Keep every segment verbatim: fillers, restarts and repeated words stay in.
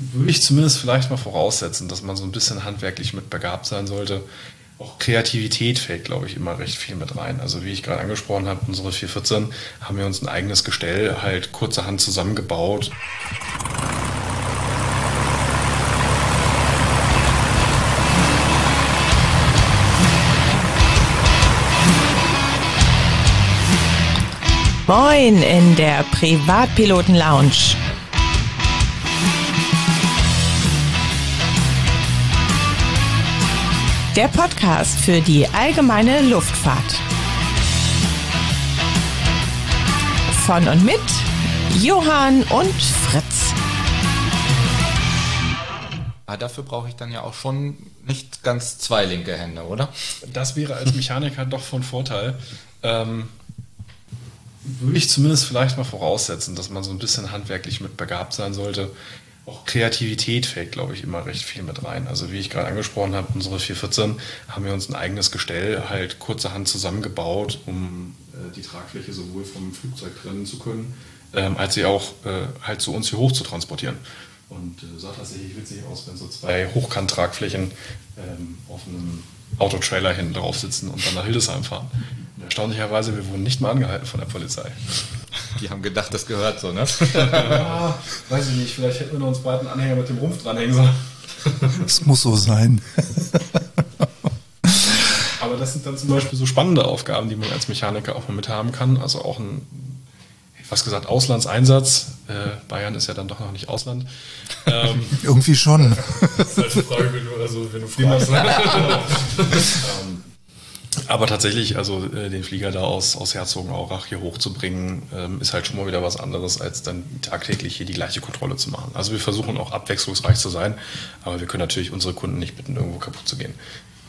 würde ich zumindest vielleicht mal voraussetzen, dass man so ein bisschen handwerklich mit begabt sein sollte. Auch Kreativität fällt, glaube ich, immer recht viel mit rein. Also wie ich gerade angesprochen habe, unsere vier vierzehn haben wir uns ein eigenes Gestell halt kurzerhand zusammengebaut. Moin in der Privatpiloten-Lounge. Der Podcast für die allgemeine Luftfahrt. Von und mit Johann und Fritz. Aber dafür brauche ich dann ja auch schon nicht ganz zwei linke Hände, oder? Das wäre als Mechaniker doch von Vorteil. Ähm, würde ich zumindest vielleicht mal voraussetzen, dass man so ein bisschen handwerklich mit begabt sein sollte. Auch Kreativität fällt, glaube ich, immer recht viel mit rein. Also wie ich gerade angesprochen habe, unsere vier vierzehn haben wir uns ein eigenes Gestell halt kurzerhand zusammengebaut, um äh, die Tragfläche sowohl vom Flugzeug trennen zu können, ähm, als sie auch äh, halt zu uns hier hoch zu transportieren. Und äh, sah tatsächlich witzig aus, wenn so zwei Hochkant-Tragflächen ähm, auf einem Autotrailer hinten drauf sitzen und dann nach Hildesheim fahren. Und erstaunlicherweise, wir wurden nicht mal angehalten von der Polizei. Die haben gedacht, das gehört so, ne? Ja, weiß ich nicht, vielleicht hätten wir noch uns beiden Anhänger mit dem Rumpf dranhängen sollen. Das muss so sein. Aber das sind dann zum Beispiel so spannende Aufgaben, die man als Mechaniker auch mal mit haben kann. Also auch ein, was gesagt, Auslandseinsatz. Äh, Bayern ist ja dann doch noch nicht Ausland. Ähm, Irgendwie schon. Das ist halt eine Frage, wenn du, also, wenn du fragst. ähm, aber tatsächlich, also äh, den Flieger da aus, aus Herzogenaurach hier hochzubringen, ähm, ist halt schon mal wieder was anderes, als dann tagtäglich hier die gleiche Kontrolle zu machen. Also wir versuchen auch abwechslungsreich zu sein, aber wir können natürlich unsere Kunden nicht bitten, irgendwo kaputt zu gehen.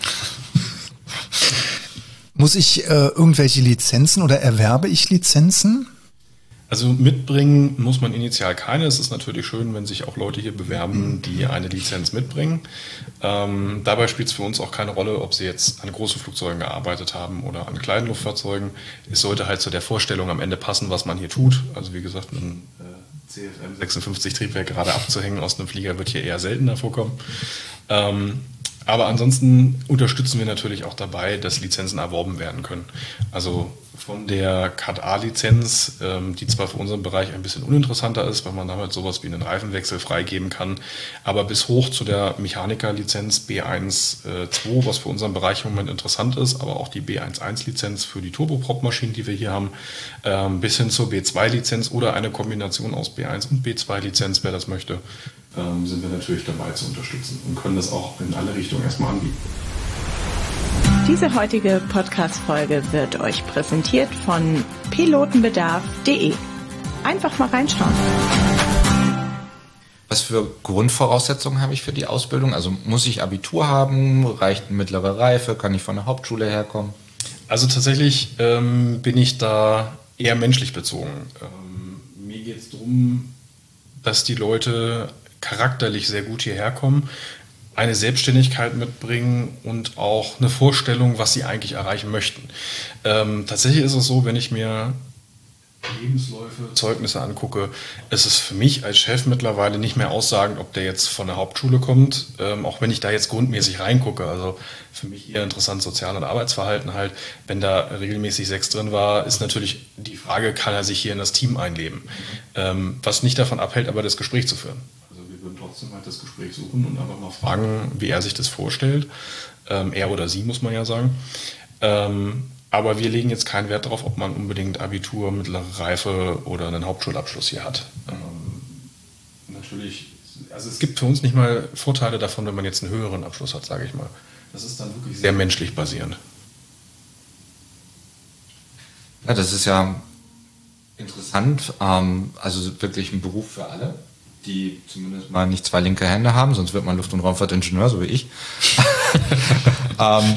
Muss ich äh, irgendwelche Lizenzen oder erwerbe ich Lizenzen? Also mitbringen muss man initial keine. Es ist natürlich schön, wenn sich auch Leute hier bewerben, die eine Lizenz mitbringen. Ähm, dabei spielt es für uns auch keine Rolle, ob sie jetzt an großen Flugzeugen gearbeitet haben oder an kleinen Luftfahrzeugen. Es sollte halt zu der Vorstellung am Ende passen, was man hier tut. Also wie gesagt, ein äh, C F M sechsundfünfzig Triebwerk gerade abzuhängen aus einem Flieger wird hier eher seltener vorkommen. Ähm, aber ansonsten unterstützen wir natürlich auch dabei, dass Lizenzen erworben werden können. Also von der C A D A-Lizenz, ähm, die zwar für unseren Bereich ein bisschen uninteressanter ist, weil man damit sowas wie einen Reifenwechsel freigeben kann, aber bis hoch zu der Mechaniker-Lizenz B eins Punkt zwei, was für unseren Bereich im Moment interessant ist, aber auch die B eins Punkt eins-Lizenz für die Turboprop-Maschinen, die wir hier haben, ähm, bis hin zur B zwei Lizenz oder eine Kombination aus B eins und B zwei Lizenz, wer das möchte, ähm, sind wir natürlich dabei zu unterstützen und können das auch in alle Richtungen erstmal anbieten. Diese heutige Podcast-Folge wird euch präsentiert von pilotenbedarf punkt de. Einfach mal reinschauen. Was für Grundvoraussetzungen habe ich für die Ausbildung? Also muss ich Abitur haben? Reicht eine mittlere Reife? Kann ich von der Hauptschule herkommen? Also tatsächlich ähm, bin ich da eher menschlich bezogen. Ähm, mir geht es darum, dass die Leute charakterlich sehr gut hierher kommen, eine Selbstständigkeit mitbringen und auch eine Vorstellung, was sie eigentlich erreichen möchten. Ähm, tatsächlich ist es so, wenn ich mir Lebensläufe, Zeugnisse angucke, ist es für mich als Chef mittlerweile nicht mehr aussagend, ob der jetzt von der Hauptschule kommt, ähm, auch wenn ich da jetzt grundmäßig reingucke. Also für mich eher interessant Sozial- und Arbeitsverhalten halt. Wenn da regelmäßig sechs drin war, ist natürlich die Frage, kann er sich hier in das Team einleben? Ähm, was nicht davon abhält, aber das Gespräch zu führen. Wir würden trotzdem halt das Gespräch suchen und einfach mal fragen, wie er sich das vorstellt. Ähm, er oder sie, muss man ja sagen. Ähm, aber wir legen jetzt keinen Wert darauf, ob man unbedingt Abitur, mittlere Reife oder einen Hauptschulabschluss hier hat. Ähm, natürlich, also es gibt für uns nicht mal Vorteile davon, wenn man jetzt einen höheren Abschluss hat, sage ich mal. Das ist dann wirklich sehr menschlich basierend. Ja, das ist ja interessant. Ähm, also wirklich ein Beruf für alle, die zumindest mal nicht zwei linke Hände haben, sonst wird man Luft- und Raumfahrtingenieur, so wie ich. ähm,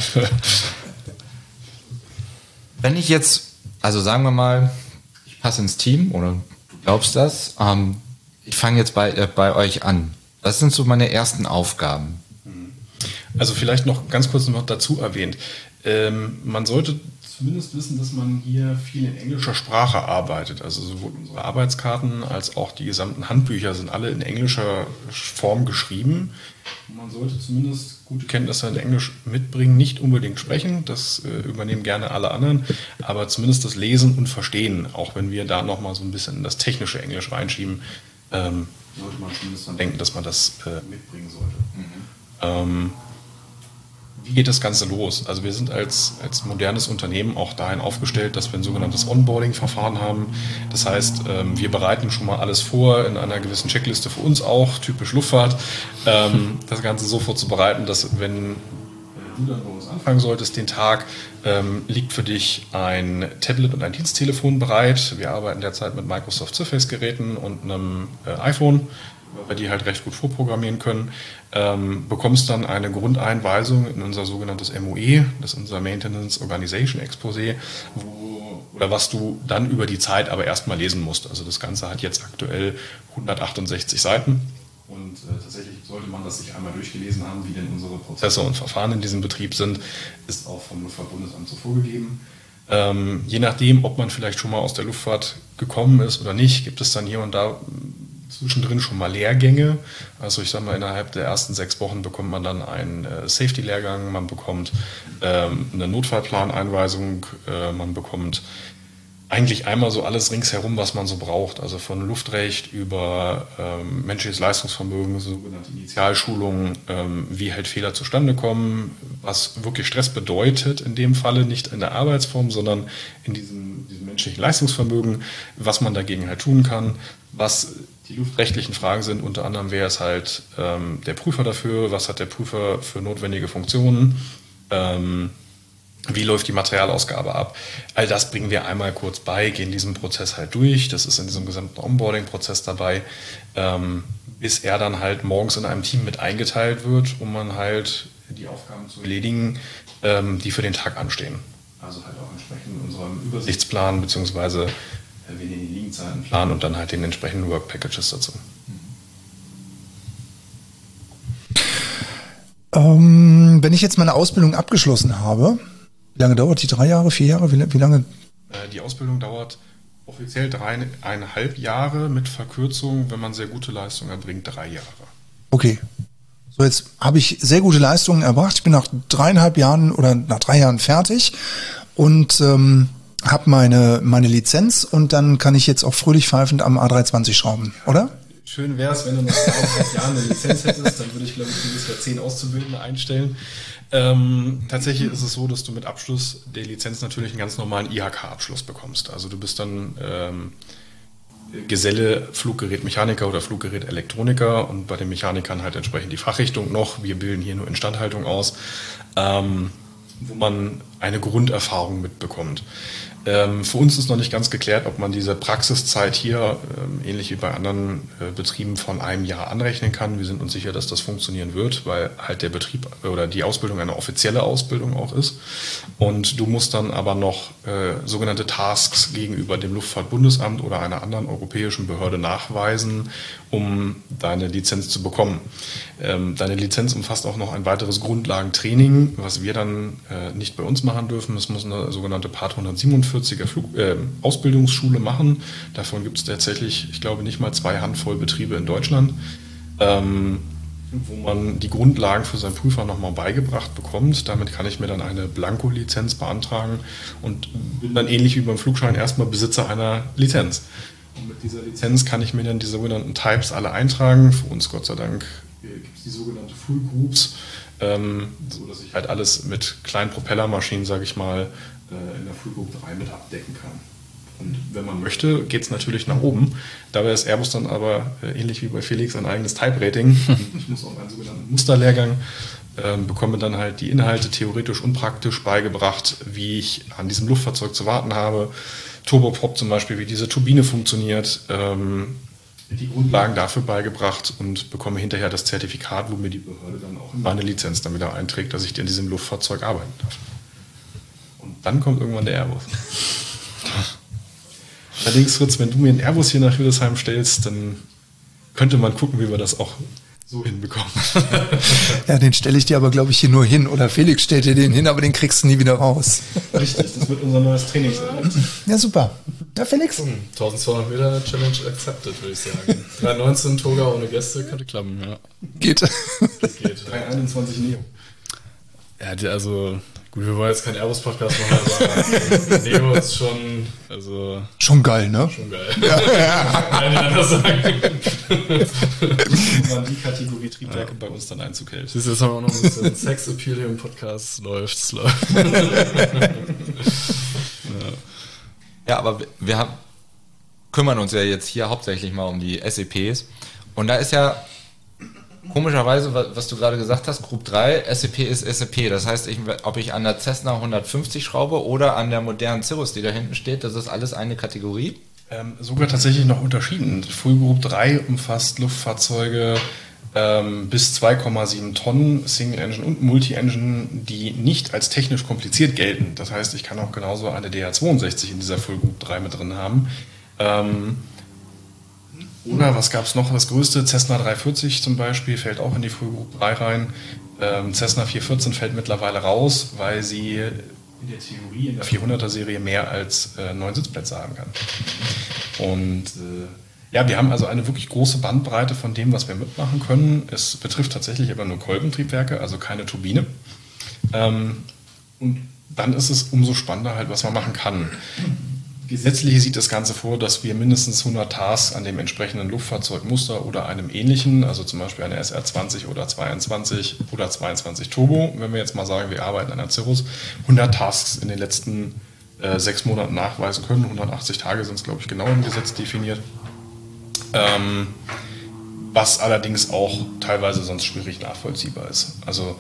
wenn ich jetzt, also sagen wir mal, ich passe ins Team oder du glaubst das, ähm, ich fange jetzt bei, äh, bei euch an. Was sind so meine ersten Aufgaben? Also vielleicht noch ganz kurz noch dazu erwähnt. Ähm, man sollte zumindest wissen, dass man hier viel in englischer Sprache arbeitet. Also sowohl unsere Arbeitskarten als auch die gesamten Handbücher sind alle in englischer Form geschrieben. Man sollte zumindest gute Kenntnisse in Englisch mitbringen, nicht unbedingt sprechen, das äh, übernehmen gerne alle anderen, aber zumindest das Lesen und Verstehen, auch wenn wir da nochmal so ein bisschen in das technische Englisch reinschieben, ähm, sollte man zumindest dann denken, dass man das äh, mitbringen sollte. Mhm. Ähm, Wie geht das Ganze los? Also wir sind als, als modernes Unternehmen auch dahin aufgestellt, dass wir ein sogenanntes Onboarding-Verfahren haben. Das heißt, ähm, wir bereiten schon mal alles vor in einer gewissen Checkliste für uns auch, typisch Luftfahrt, ähm, das Ganze so vorzubereiten, dass wenn du dann bei uns anfangen solltest, den Tag, ähm, liegt für dich ein Tablet und ein Diensttelefon bereit. Wir arbeiten derzeit mit Microsoft Surface-Geräten und einem äh, iPhone, weil wir die halt recht gut vorprogrammieren können, ähm, bekommst dann eine Grundeinweisung in unser sogenanntes M O E, das ist unser Maintenance Organization Exposé, wo, oder was du dann über die Zeit aber erstmal lesen musst. Also das Ganze hat jetzt aktuell hundertachtundsechzig Seiten und äh, tatsächlich sollte man das sich einmal durchgelesen haben, wie denn unsere Prozesse und Verfahren in diesem Betrieb sind, ist auch vom Luftfahrtbundesamt so vorgegeben. Ähm, je nachdem, ob man vielleicht schon mal aus der Luftfahrt gekommen ist oder nicht, gibt es dann hier und da zwischendrin schon mal Lehrgänge. Also ich sage mal, innerhalb der ersten sechs Wochen bekommt man dann einen äh, Safety-Lehrgang, man bekommt ähm, eine Notfallplaneinweisung, äh, man bekommt eigentlich einmal so alles ringsherum, was man so braucht. Also von Luftrecht über ähm, menschliches Leistungsvermögen, sogenannte Initialschulungen, ähm, wie halt Fehler zustande kommen, was wirklich Stress bedeutet in dem Falle, nicht in der Arbeitsform, sondern in diesem, diesem menschlichen Leistungsvermögen, was man dagegen halt tun kann, was die luftrechtlichen Fragen sind. Unter anderem, wer ist halt ähm, der Prüfer dafür, was hat der Prüfer für notwendige Funktionen, ähm, wie läuft die Materialausgabe ab. All das bringen wir einmal kurz bei, gehen diesen Prozess halt durch. Das ist in diesem gesamten Onboarding-Prozess dabei, ähm, bis er dann halt morgens in einem Team mit eingeteilt wird, um man halt die Aufgaben zu erledigen, ähm, die für den Tag anstehen. Also halt auch entsprechend unserem Übersichtsplan beziehungsweise wir nehmen den Liegenzeitenplan und dann halt den entsprechenden Work Packages dazu. Ähm, wenn ich jetzt meine Ausbildung abgeschlossen habe, wie lange dauert die? Drei Jahre, vier Jahre? Wie, wie lange? Die Ausbildung dauert offiziell dreieinhalb Jahre, mit Verkürzung, wenn man sehr gute Leistungen erbringt, drei Jahre. Okay. So, jetzt habe ich sehr gute Leistungen erbracht. Ich bin nach dreieinhalb Jahren oder nach drei Jahren fertig und ähm, habe meine, meine Lizenz und dann kann ich jetzt auch fröhlich pfeifend am A dreihundertzwanzig schrauben, oder? Schön wäre es, wenn du nach dreieinhalb Jahren eine Lizenz hättest, dann würde ich, glaube ich, dieses Jahr zehn Auszubildende einstellen. Ähm, tatsächlich ist es so, dass du mit Abschluss der Lizenz natürlich einen ganz normalen I H K-Abschluss bekommst. Also du bist dann ähm, Geselle Fluggerätmechaniker oder Fluggerätelektroniker und bei den Mechanikern halt entsprechend die Fachrichtung noch. Wir bilden hier nur Instandhaltung aus, ähm, wo man eine Grunderfahrung mitbekommt. Ähm, für uns ist noch nicht ganz geklärt, ob man diese Praxiszeit hier, ähm, ähnlich wie bei anderen äh, Betrieben, von einem Jahr anrechnen kann. Wir sind uns sicher, dass das funktionieren wird, weil halt der Betrieb oder die Ausbildung eine offizielle Ausbildung auch ist. Und du musst dann aber noch äh, sogenannte Tasks gegenüber dem Luftfahrtbundesamt oder einer anderen europäischen Behörde nachweisen, um deine Lizenz zu bekommen. Ähm, deine Lizenz umfasst auch noch ein weiteres Grundlagentraining, was wir dann äh, nicht bei uns machen dürfen. Es muss eine sogenannte Part hundertsiebenundvierziger Flug, äh, Ausbildungsschule machen. Davon gibt es tatsächlich, ich glaube, nicht mal zwei Handvoll Betriebe in Deutschland, ähm, wo man die Grundlagen für seinen Prüfer nochmal beigebracht bekommt. Damit kann ich mir dann eine Blanko-Lizenz beantragen und bin dann ähnlich wie beim Flugschein erstmal Besitzer einer Lizenz. Und mit dieser Lizenz kann ich mir dann die sogenannten Types alle eintragen. Für uns, Gott sei Dank, gibt es die sogenannte Full Groups, ähm, so dass ich halt alles mit kleinen Propellermaschinen, sage ich mal, äh, in der Full Group drei mit abdecken kann. Und wenn man möchte, geht es natürlich nach oben. Dabei ist Airbus dann aber, äh, ähnlich wie bei Felix, ein eigenes Type-Rating. Ich muss auch einen sogenannten Musterlehrgang, äh, bekomme dann halt die Inhalte theoretisch und praktisch beigebracht, wie ich an diesem Luftfahrzeug zu warten habe. Turboprop zum Beispiel, wie diese Turbine funktioniert, ähm, die Grundlagen dafür beigebracht und bekomme hinterher das Zertifikat, wo mir die Behörde dann auch meine Lizenz dann wieder einträgt, dass ich in diesem Luftfahrzeug arbeiten darf. Und dann kommt irgendwann der Airbus. Allerdings, Fritz, wenn du mir einen Airbus hier nach Hildesheim stellst, dann könnte man gucken, wie wir das auch so hinbekommen. Ja, den stelle ich dir aber, glaube ich, hier nur hin. Oder Felix stellt dir den hin, aber den kriegst du nie wieder raus. Richtig, das wird unser neues Trainingselement. Ja, super. Ja, Felix? eintausendzweihundert Meter Challenge accepted, würde ich sagen. drei neunzehn Toga ohne Gäste könnte klappen, ja. Geht. Das geht. drei einundzwanzig Neo. Ja, die, also, gut, wir wollen jetzt keinen Airbus-Podcast machen, aber Neo ist schon, also... Schon geil, ne? Schon geil. Ja, ja. Kann ich anders sagen. Wann die Kategorie Triebwerke ja. bei uns dann Einzug hält. Siehst du, jetzt haben wir auch noch ein bisschen Sex-Appeal hier im Podcast. Läuft, es läuft. ja. Ja, aber wir haben, kümmern uns ja jetzt hier hauptsächlich mal um die S E Ps. Und da ist ja komischerweise, was du gerade gesagt hast, Group drei, S E P ist S E P. Das heißt, ich, ob ich an der Cessna hundertfünfzig schraube oder an der modernen Cirrus, die da hinten steht, das ist alles eine Kategorie? Ähm, sogar tatsächlich noch unterschieden. Full Group drei umfasst Luftfahrzeuge ähm, bis zwei Komma sieben Tonnen, Single Engine und Multi-Engine, die nicht als technisch kompliziert gelten. Das heißt, ich kann auch genauso eine D H zweiundsechzig in dieser Full Group drei mit drin haben. Ähm, oder was gab es noch? Das größte, Cessna dreihundertvierzig zum Beispiel, fällt auch in die Full Group drei rein. Ähm, Cessna vierhundertvierzehn fällt mittlerweile raus, weil sie in der Theorie in der vierhunderter Serie mehr als äh, neun Sitzplätze haben kann. Und äh, ja, wir haben also eine wirklich große Bandbreite von dem, was wir mitmachen können. Es betrifft tatsächlich aber nur Kolbentriebwerke, also keine Turbine. Ähm, und dann ist es umso spannender halt, was man machen kann. Gesetzlich sieht das Ganze vor, dass wir mindestens hundert Tasks an dem entsprechenden Luftfahrzeugmuster oder einem ähnlichen, also zum Beispiel eine S R zwanzig oder zweiundzwanzig oder zweiundzwanzig Turbo, wenn wir jetzt mal sagen, wir arbeiten an einer Cirrus, hundert Tasks in den letzten äh, sechs Monaten nachweisen können. hundertachtzig Tage sind es, glaube ich, genau im Gesetz definiert. Ähm, was allerdings auch teilweise sonst schwierig nachvollziehbar ist. Also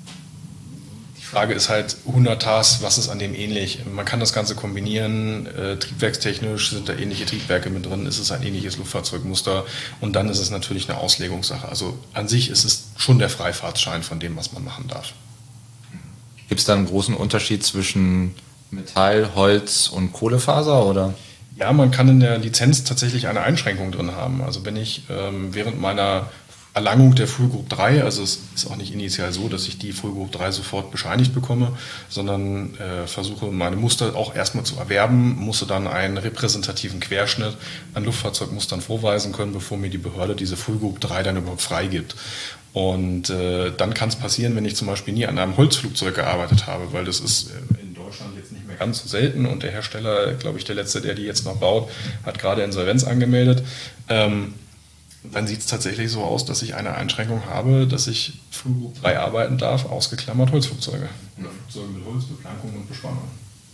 die Frage ist halt, hundert Tasks, was ist an dem ähnlich? Man kann das Ganze kombinieren, äh, triebwerkstechnisch sind da ähnliche Triebwerke mit drin, ist es ein ähnliches Luftfahrzeugmuster und dann ist es natürlich eine Auslegungssache. Also an sich ist es schon der Freifahrtschein von dem, was man machen darf. Gibt es da einen großen Unterschied zwischen Metall, Holz und Kohlefaser, oder? Ja, man kann in der Lizenz tatsächlich eine Einschränkung drin haben. Also wenn ich ähm, während meiner Erlangung der Full Group drei, also es ist auch nicht initial so, dass ich die Full Group drei sofort bescheinigt bekomme, sondern äh, versuche meine Muster auch erstmal zu erwerben, musste dann einen repräsentativen Querschnitt an Luftfahrzeugmustern vorweisen können, bevor mir die Behörde diese Full Group drei dann überhaupt freigibt. Und äh, dann kann es passieren, wenn ich zum Beispiel nie an einem Holzflugzeug gearbeitet habe, weil das ist äh, in Deutschland jetzt nicht mehr ganz so selten und der Hersteller, glaube ich, der letzte, der die jetzt noch baut, hat gerade Insolvenz angemeldet. Ähm, dann sieht es tatsächlich so aus, dass ich eine Einschränkung habe, dass ich Full Group drei arbeiten darf, ausgeklammert Holzflugzeuge. Oder Flugzeuge mit Holz, Beplankung und Bespannung.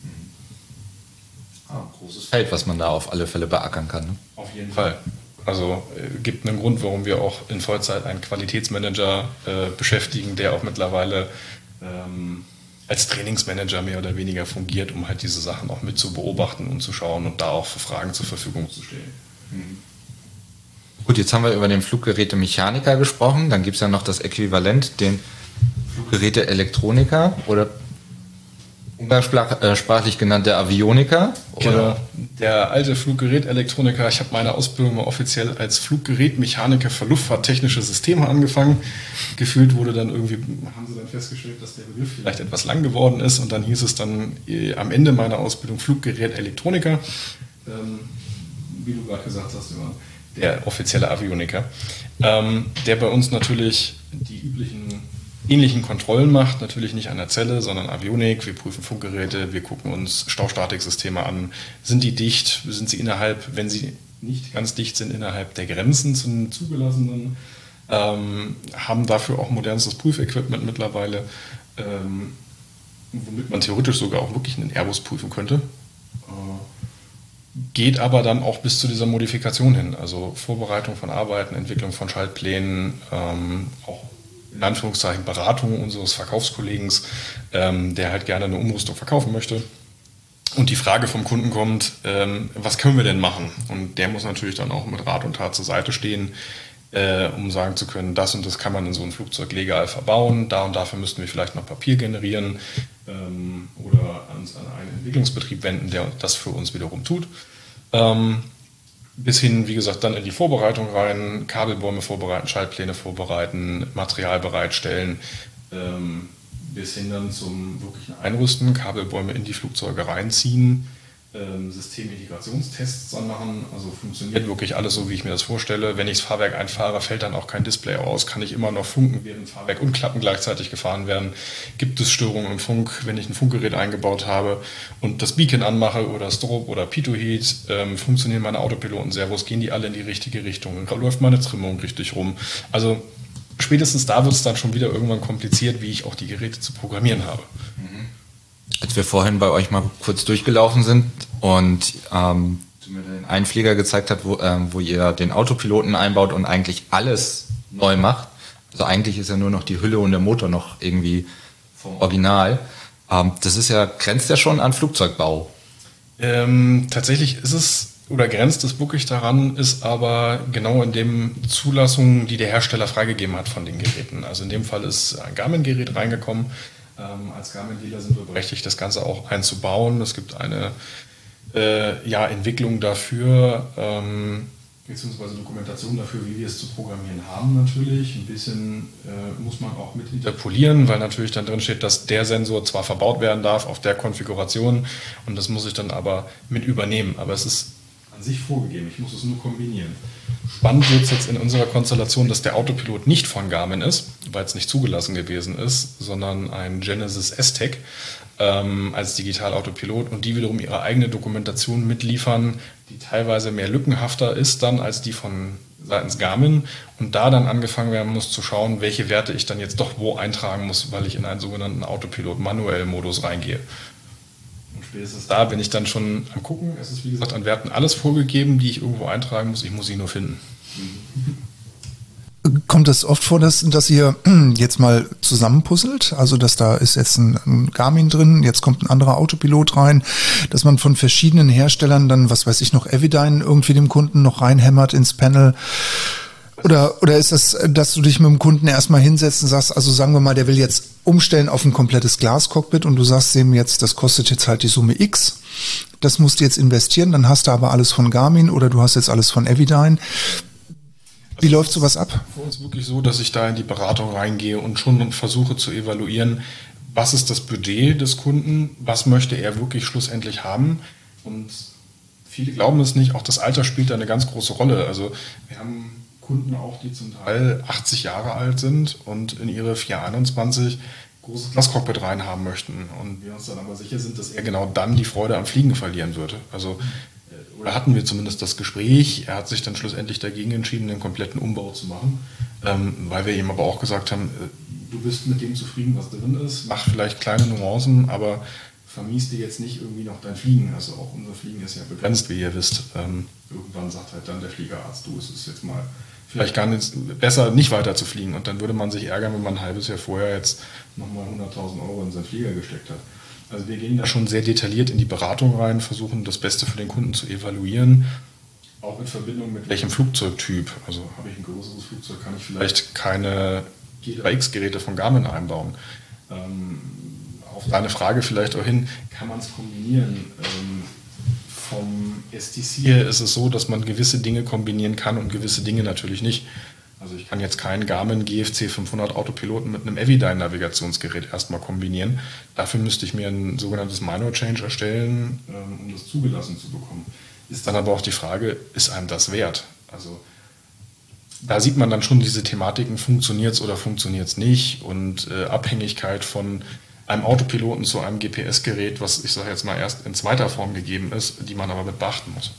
Ah, großes Feld, was man da auf alle Fälle beackern kann. Ne? Auf jeden Fall. Also äh, gibt einen Grund, warum wir auch in Vollzeit einen Qualitätsmanager äh, beschäftigen, der auch mittlerweile ähm, als Trainingsmanager mehr oder weniger fungiert, um halt diese Sachen auch mit zu beobachten und zu schauen und da auch für Fragen zur Verfügung zu stehen. Mhm. Gut, jetzt haben wir über den Fluggerätemechaniker gesprochen, dann gibt es ja noch das Äquivalent, den Fluggeräteelektroniker oder umgangssprachlich genannt der Avioniker. Oder? Genau, der alte Fluggerätelektroniker. Ich habe meine Ausbildung mal offiziell als Fluggerätmechaniker für luftfahrttechnische Systeme angefangen. Gefühlt wurde dann irgendwie, haben sie dann festgestellt, dass der Begriff vielleicht etwas lang geworden ist und dann hieß es dann äh, am Ende meiner Ausbildung Fluggerätelektroniker. Ähm, wie du gerade gesagt hast, immer der offizielle Avioniker, ähm, der bei uns natürlich die üblichen ähnlichen Kontrollen macht, natürlich nicht an der Zelle, sondern Avionik. Wir prüfen Funkgeräte, wir gucken uns Stausstatiksysteme an. Sind die dicht? Sind sie innerhalb, wenn sie nicht ganz dicht sind, innerhalb der Grenzen zum zugelassenen? Ähm, haben dafür auch modernstes Prüfequipment mittlerweile, ähm, womit man theoretisch sogar auch wirklich einen Airbus prüfen könnte. Äh, Geht aber dann auch bis zu dieser Modifikation hin, also Vorbereitung von Arbeiten, Entwicklung von Schaltplänen, ähm, auch in Anführungszeichen Beratung unseres Verkaufskollegen, ähm, der halt gerne eine Umrüstung verkaufen möchte. Und die Frage vom Kunden kommt, ähm, was können wir denn machen? Und der muss natürlich dann auch mit Rat und Tat zur Seite stehen, äh, um sagen zu können, das und das kann man in so ein Flugzeug legal verbauen, da und dafür müssten wir vielleicht noch Papier generieren ähm, oder uns an einen Entwicklungsbetrieb wenden, der das für uns wiederum tut. Ähm, bis hin, wie gesagt, dann in die Vorbereitung rein, Kabelbäume vorbereiten, Schaltpläne vorbereiten, Material bereitstellen, ähm, bis hin dann zum wirklichen Einrüsten, Kabelbäume in die Flugzeuge reinziehen, ähm, Systemintegrationstests dann machen, also funktioniert wirklich alles so, wie ich mir das vorstelle. Wenn ich das Fahrwerk einfahre, fällt dann auch kein Display aus, kann ich immer noch funken, während Fahrwerk und Klappen gleichzeitig gefahren werden. Gibt es Störungen im Funk, wenn ich ein Funkgerät eingebaut habe und das Beacon anmache oder Strobe oder Pitot-Heat, ähm, funktionieren meine Autopiloten-Servos, gehen die alle in die richtige Richtung, läuft meine Trimmung richtig rum. Also spätestens da wird es dann schon wieder irgendwann kompliziert, wie ich auch die Geräte zu programmieren habe. Als wir vorhin bei euch mal kurz durchgelaufen sind und ähm, du mir den Einflieger gezeigt hat, wo, ähm, wo ihr den Autopiloten einbaut und eigentlich alles neu macht, also eigentlich ist ja nur noch die Hülle und der Motor noch irgendwie vom Original, ähm, das ist ja, grenzt ja schon an Flugzeugbau. Ähm, tatsächlich ist es, oder grenzt es wirklich daran, ist aber genau in dem Zulassungen, die der Hersteller freigegeben hat von den Geräten. Also in dem Fall ist ein Garmin-Gerät reingekommen. Ähm, als Garmin-Dealer sind wir berechtigt, das Ganze auch einzubauen. Es gibt eine äh, ja, Entwicklung dafür, ähm, beziehungsweise Dokumentation dafür, wie wir es zu programmieren haben natürlich. Ein bisschen äh, muss man auch mit interpolieren, weil natürlich dann drin steht, dass der Sensor zwar verbaut werden darf auf der Konfiguration und das muss ich dann aber mit übernehmen. Aber es ist an sich vorgegeben, ich muss es nur kombinieren. Spannend wird es jetzt in unserer Konstellation, dass der Autopilot nicht von Garmin ist, weil es nicht zugelassen gewesen ist, sondern ein Genesis S-Tech ähm, als Digital-Autopilot und die wiederum ihre eigene Dokumentation mitliefern, die teilweise mehr lückenhafter ist dann als die von seitens Garmin und da dann angefangen werden muss zu schauen, welche Werte ich dann jetzt doch wo eintragen muss, weil ich in einen sogenannten Autopilot-Manuell-Modus reingehe. Und spätestens da bin ich dann schon am Gucken. Es ist wie gesagt an Werten alles vorgegeben, die ich irgendwo eintragen muss. Ich muss sie nur finden. Kommt es oft vor, dass, dass ihr jetzt mal zusammenpuzzelt? Also, dass da ist jetzt ein, ein Garmin drin, jetzt kommt ein anderer Autopilot rein, dass man von verschiedenen Herstellern dann, was weiß ich noch, Evidyne irgendwie dem Kunden noch reinhämmert ins Panel? Oder, oder ist das, dass du dich mit dem Kunden erstmal hinsetzt und sagst, also sagen wir mal, der will jetzt umstellen auf ein komplettes Glascockpit und du sagst dem jetzt, das kostet jetzt halt die Summe X, das musst du jetzt investieren, dann hast du aber alles von Garmin oder du hast jetzt alles von Evidyne. Wie also läuft sowas ab? Für uns wirklich so, dass ich da in die Beratung reingehe und schon versuche zu evaluieren, was ist das Budget des Kunden, was möchte er wirklich schlussendlich haben und viele glauben es nicht, auch das Alter spielt da eine ganz große Rolle. Also wir haben Kunden auch, die zum Teil achtzig Jahre alt sind und in ihre vier einundzwanzig großes Glascockpit reinhaben möchten. Und wir uns dann aber sicher sind, dass er genau dann die Freude am Fliegen verlieren würde. Also, oder hatten wir zumindest das Gespräch. Er hat sich dann schlussendlich dagegen entschieden, den kompletten Umbau zu machen, ähm, weil wir ihm aber auch gesagt haben, äh, du bist mit dem zufrieden, was drin ist, mach vielleicht kleine Nuancen, aber vermies dir jetzt nicht irgendwie noch dein Fliegen. Also auch unser Fliegen ist ja begrenzt, wie ihr wisst. Ähm, irgendwann sagt halt dann der Fliegerarzt, du, es ist jetzt mal vielleicht gar nicht besser, nicht weiter zu fliegen. Und dann würde man sich ärgern, wenn man ein halbes Jahr vorher jetzt nochmal hunderttausend Euro in seinen Flieger gesteckt hat. Also wir gehen da schon sehr detailliert in die Beratung rein, versuchen das Beste für den Kunden zu evaluieren, auch in Verbindung mit welchem Flugzeugtyp. Also habe ich ein größeres Flugzeug, kann ich vielleicht keine G drei X-Geräte von Garmin einbauen. Ähm, auf deine Frage vielleicht auch hin, kann man es kombinieren? Ähm, vom S T C her ist es so, dass man gewisse Dinge kombinieren kann und gewisse Dinge natürlich nicht. Also ich kann jetzt keinen Garmin G F C fünfhundert Autopiloten mit einem Evidyne Navigationsgerät erstmal kombinieren. Dafür müsste ich mir ein sogenanntes Minor Change erstellen, um das zugelassen zu bekommen. Ist dann aber auch die Frage, ist einem das wert? Also da sieht man dann schon diese Thematiken, funktioniert es oder funktioniert es nicht und äh, Abhängigkeit von einem Autopiloten zu einem G P S-Gerät, was ich sage jetzt mal erst in zweiter Form gegeben ist, die man aber mit beachten muss.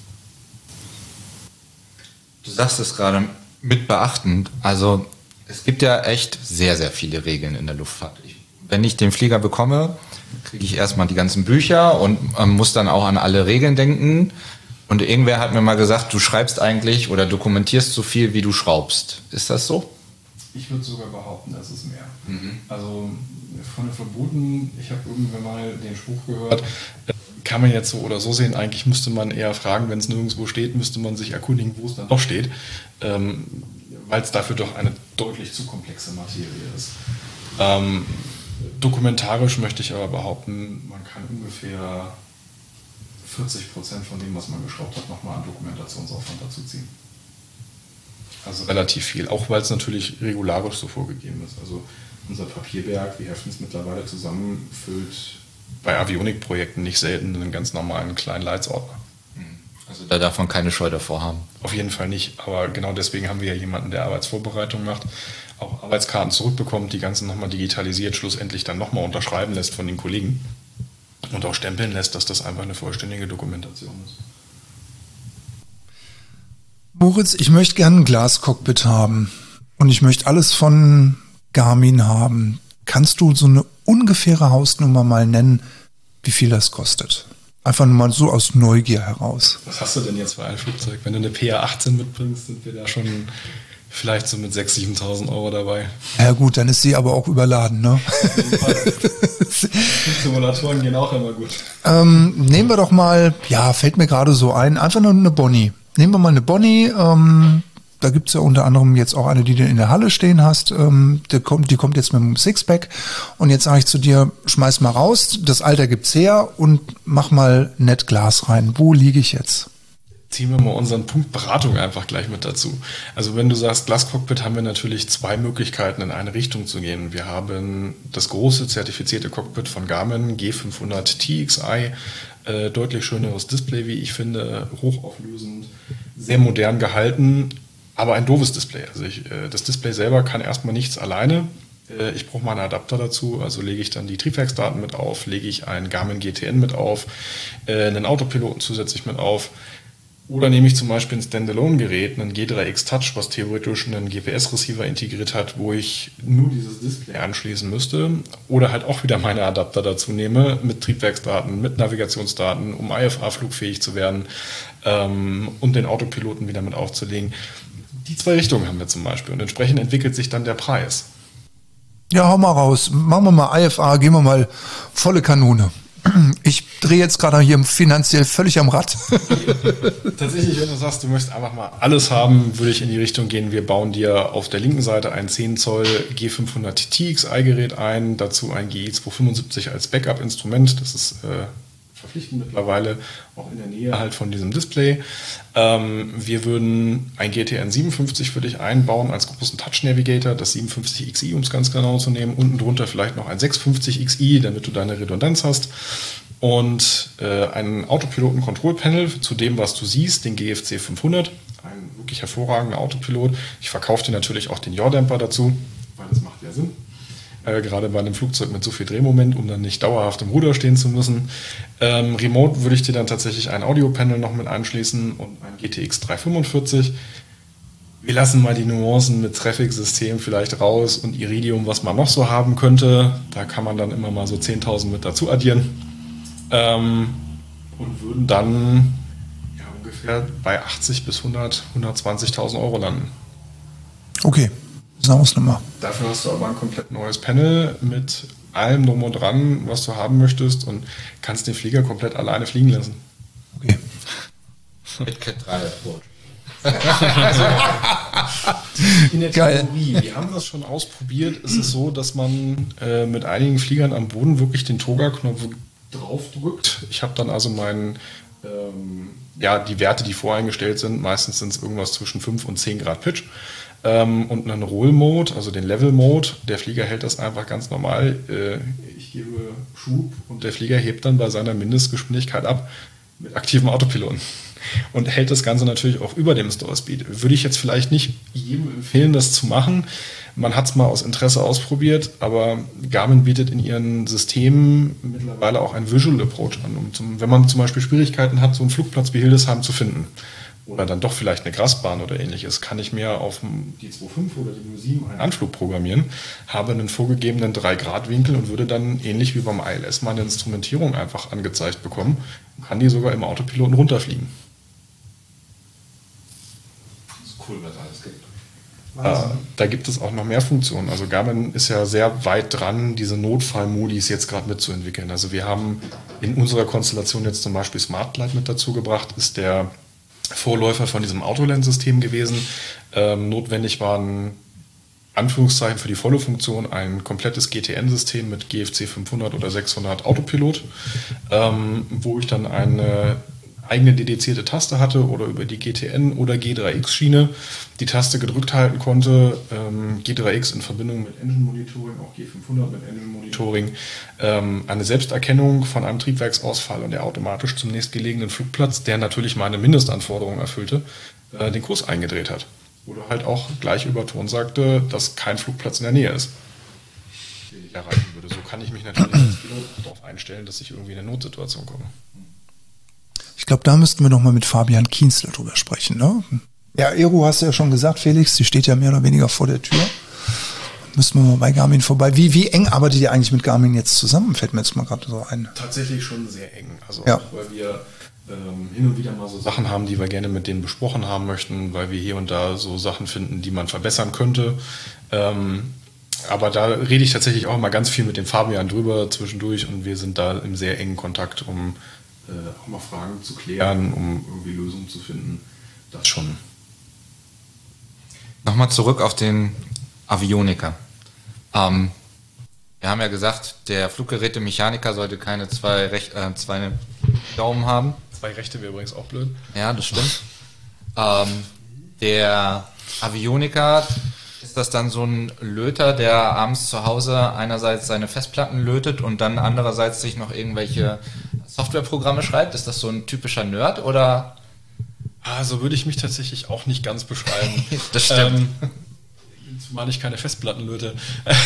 Du sagst es gerade, mit beachtend. Also es gibt ja echt sehr, sehr viele Regeln in der Luftfahrt. Ich, wenn ich den Flieger bekomme, kriege ich erstmal die ganzen Bücher und ähm, muss dann auch an alle Regeln denken. Und irgendwer hat mir mal gesagt, du schreibst eigentlich oder dokumentierst so viel, wie du schraubst. Ist das so? Ich würde sogar behaupten, das ist mehr. Mhm. Also von den Verboten, ich habe irgendwann mal den Spruch gehört, kann man jetzt so oder so sehen, eigentlich müsste man eher fragen, wenn es nirgendwo steht, müsste man sich erkundigen, wo es dann doch steht, ähm, weil es dafür doch eine deutlich zu komplexe Materie ist. Ähm, dokumentarisch möchte ich aber behaupten, man kann ungefähr vierzig Prozent von dem, was man geschraubt hat, nochmal an Dokumentationsaufwand dazu ziehen. Also relativ viel, auch weil es natürlich regularisch so vorgegeben ist. Also unser Papierberg, wir heften es mittlerweile zusammen, füllt bei Avionik-Projekten nicht selten einen ganz normalen kleinen Leitsordner. Also da darf man keine Scheu davor haben. Auf jeden Fall nicht, aber genau deswegen haben wir ja jemanden, der Arbeitsvorbereitung macht, auch Arbeitskarten zurückbekommt, die ganzen nochmal digitalisiert, schlussendlich dann nochmal unterschreiben lässt von den Kollegen und auch stempeln lässt, dass das einfach eine vollständige Dokumentation ist. Moritz, ich möchte gerne ein Glascockpit haben und ich möchte alles von Garmin haben. Kannst du so eine ungefähre Hausnummer mal nennen, wie viel das kostet? Einfach nur mal so aus Neugier heraus. Was hast du denn jetzt für ein Flugzeug? Wenn du eine P A achtzehn mitbringst, sind wir da schon vielleicht so mit sechstausend, siebentausend Euro dabei. Ja gut, dann ist sie aber auch überladen, ne? Auf jeden Fall. Simulatoren gehen auch immer gut. Ähm, nehmen wir doch mal, ja, fällt mir gerade so ein, einfach nur eine Bonnie. Nehmen wir mal eine Bonnie, ähm, da gibt's ja unter anderem jetzt auch eine, die du in der Halle stehen hast, ähm, die, kommt, die kommt jetzt mit einem Sixpack und jetzt sage ich zu dir, schmeiß mal raus, das Alter gibt's her und mach mal nett Glas rein. Wo liege ich jetzt? Ziehen wir mal unseren Punkt Beratung einfach gleich mit dazu. Also wenn du sagst Glascockpit, haben wir natürlich zwei Möglichkeiten, in eine Richtung zu gehen. Wir haben das große zertifizierte Cockpit von Garmin G fünfhundert T X I, äh, deutlich schöneres Display, wie ich finde, hochauflösend, sehr modern gehalten, aber ein doofes Display. Also ich, äh, das Display selber kann erstmal nichts alleine. Äh, ich brauche mal einen Adapter dazu, also lege ich dann die Triebwerksdaten mit auf, lege ich einen Garmin G T N mit auf, äh, einen Autopiloten zusätzlich mit auf. Oder nehme ich zum Beispiel ein Standalone-Gerät, einen G drei X Touch, was theoretisch einen G P S-Receiver integriert hat, wo ich nur dieses Display anschließen müsste. Oder halt auch wieder meine Adapter dazu nehme, mit Triebwerksdaten, mit Navigationsdaten, um I F A-flugfähig zu werden ähm, und den Autopiloten wieder mit aufzulegen. Die zwei Richtungen haben wir zum Beispiel und entsprechend entwickelt sich dann der Preis. Ja, hau mal raus. Machen wir mal I F A, gehen wir mal volle Kanone. Ich drehe jetzt gerade hier finanziell völlig am Rad. Tatsächlich, wenn du sagst, du möchtest einfach mal alles haben, würde ich in die Richtung gehen, wir bauen dir auf der linken Seite ein zehn Zoll G fünfhundert T X I-Gerät ein, dazu ein G I zweihundertfünfundsiebzig als Backup-Instrument, das ist äh, verpflichtend mittlerweile, auch in der Nähe halt von diesem Display. Ähm, wir würden ein G T N siebenundfünfzig für dich einbauen als großen Touch-Navigator, das siebenundfünfzig X I, um es ganz genau zu nehmen, unten drunter vielleicht noch ein sechshundertfünfzig X I, damit du deine Redundanz hast. Und äh, ein Autopiloten-Control-Panel zu dem, was du siehst, den G F C fünfhundert, ein wirklich hervorragender Autopilot. Ich verkaufe dir natürlich auch den Yaw-Dämper dazu, weil das macht ja Sinn. Äh, gerade bei einem Flugzeug mit so viel Drehmoment, um dann nicht dauerhaft im Ruder stehen zu müssen. Ähm, remote würde ich dir dann tatsächlich ein Audio-Panel noch mit anschließen und ein G T X dreihundertfünfundfünfzig. Wir lassen mal die Nuancen mit Traffic-System vielleicht raus und Iridium, was man noch so haben könnte. Da kann man dann immer mal so zehntausend mit dazu addieren. Ähm, und würden dann ja, ungefähr bei achtzig bis hundert, hundertzwanzigtausend Euro landen. Okay, das ist eine Hausnummer. Dafür hast du aber ein komplett neues Panel mit allem drum und dran, was du haben möchtest und kannst den Flieger komplett alleine fliegen lassen. Okay. Mit Cat drei Approach. In der Geil. Theorie, wir haben das schon ausprobiert, ist es so, dass man äh, mit einigen Fliegern am Boden wirklich den Toga-Knopf draufdrückt. Ich habe dann also meinen, ähm, ja, die Werte, die voreingestellt sind, meistens sind es irgendwas zwischen fünf und zehn Grad Pitch ähm, und einen Roll-Mode, also den Level-Mode. Der Flieger hält das einfach ganz normal. Äh, ich gebe Schub und der Flieger hebt dann bei seiner Mindestgeschwindigkeit ab mit aktiven Autopiloten und hält das Ganze natürlich auch über dem Store Speed. Würde ich jetzt vielleicht nicht jedem empfehlen, das zu machen. Man hat es mal aus Interesse ausprobiert, aber Garmin bietet in ihren Systemen mittlerweile auch einen Visual Approach an. Um zum, wenn man zum Beispiel Schwierigkeiten hat, so einen Flugplatz wie Hildesheim zu finden oder dann doch vielleicht eine Grasbahn oder ähnliches, kann ich mir auf die zwei Komma fünf oder die null sieben einen Anflug programmieren, habe einen vorgegebenen drei Grad Winkel und würde dann ähnlich wie beim I L S meine Instrumentierung einfach angezeigt bekommen und kann die sogar im Autopiloten runterfliegen. Das ist cool, was alles gibt. Äh, da gibt es auch noch mehr Funktionen. Also Garmin ist ja sehr weit dran, diese Notfallmodis jetzt gerade mitzuentwickeln. Also wir haben in unserer Konstellation jetzt zum Beispiel SmartGlide mit dazu gebracht, ist der Vorläufer von diesem Autolens-System gewesen. Ähm, notwendig waren Anführungszeichen für die volle Funktion ein komplettes G T N-System mit G F C fünfhundert oder sechshundert Autopilot, ähm, wo ich dann eine eigene dedizierte Taste hatte oder über die G T N oder G drei X-Schiene die Taste gedrückt halten konnte. Ähm, G drei X in Verbindung mit Engine Monitoring, auch G fünfhundert mit Engine Monitoring, ähm, eine Selbsterkennung von einem Triebwerksausfall und der automatisch zum nächstgelegenen Flugplatz, der natürlich meine Mindestanforderungen erfüllte, äh, den Kurs eingedreht hat. Oder halt auch gleich über Ton sagte, dass kein Flugplatz in der Nähe ist, den ich erreichen würde. So kann ich mich natürlich als Pilot darauf einstellen, dass ich irgendwie in eine Notsituation komme. Ich glaube, da müssten wir noch mal mit Fabian Kienzle drüber sprechen. Ne? Ja, Aero hast du ja schon gesagt, Felix, die steht ja mehr oder weniger vor der Tür. Müssen wir mal bei Garmin vorbei. Wie, wie eng arbeitet ihr eigentlich mit Garmin jetzt zusammen? Fällt mir jetzt mal gerade so ein. Tatsächlich schon sehr eng. Also ja. auch, weil wir ähm, hin und wieder mal so Sachen haben, die wir gerne mit denen besprochen haben möchten, weil wir hier und da so Sachen finden, die man verbessern könnte. Ähm, aber da rede ich tatsächlich auch mal ganz viel mit dem Fabian drüber zwischendurch und wir sind da im sehr engen Kontakt, um äh, auch mal Fragen zu klären, um irgendwie Lösungen zu finden. Das schon. Nochmal zurück auf den Avioniker. Ähm, wir haben ja gesagt, der Fluggerätemechaniker sollte keine zwei, Rech- äh, zwei Daumen haben. Zwei Rechte wäre übrigens auch blöd. Ja, das stimmt. ähm, der Avioniker, ist das dann so ein Löter, der abends zu Hause einerseits seine Festplatten lötet und dann andererseits sich noch irgendwelche Softwareprogramme schreibt? Ist das so ein typischer Nerd oder? Ah, so würde ich mich tatsächlich auch nicht ganz beschreiben. Das stimmt. Ähm, zumal ich keine Festplatten löte.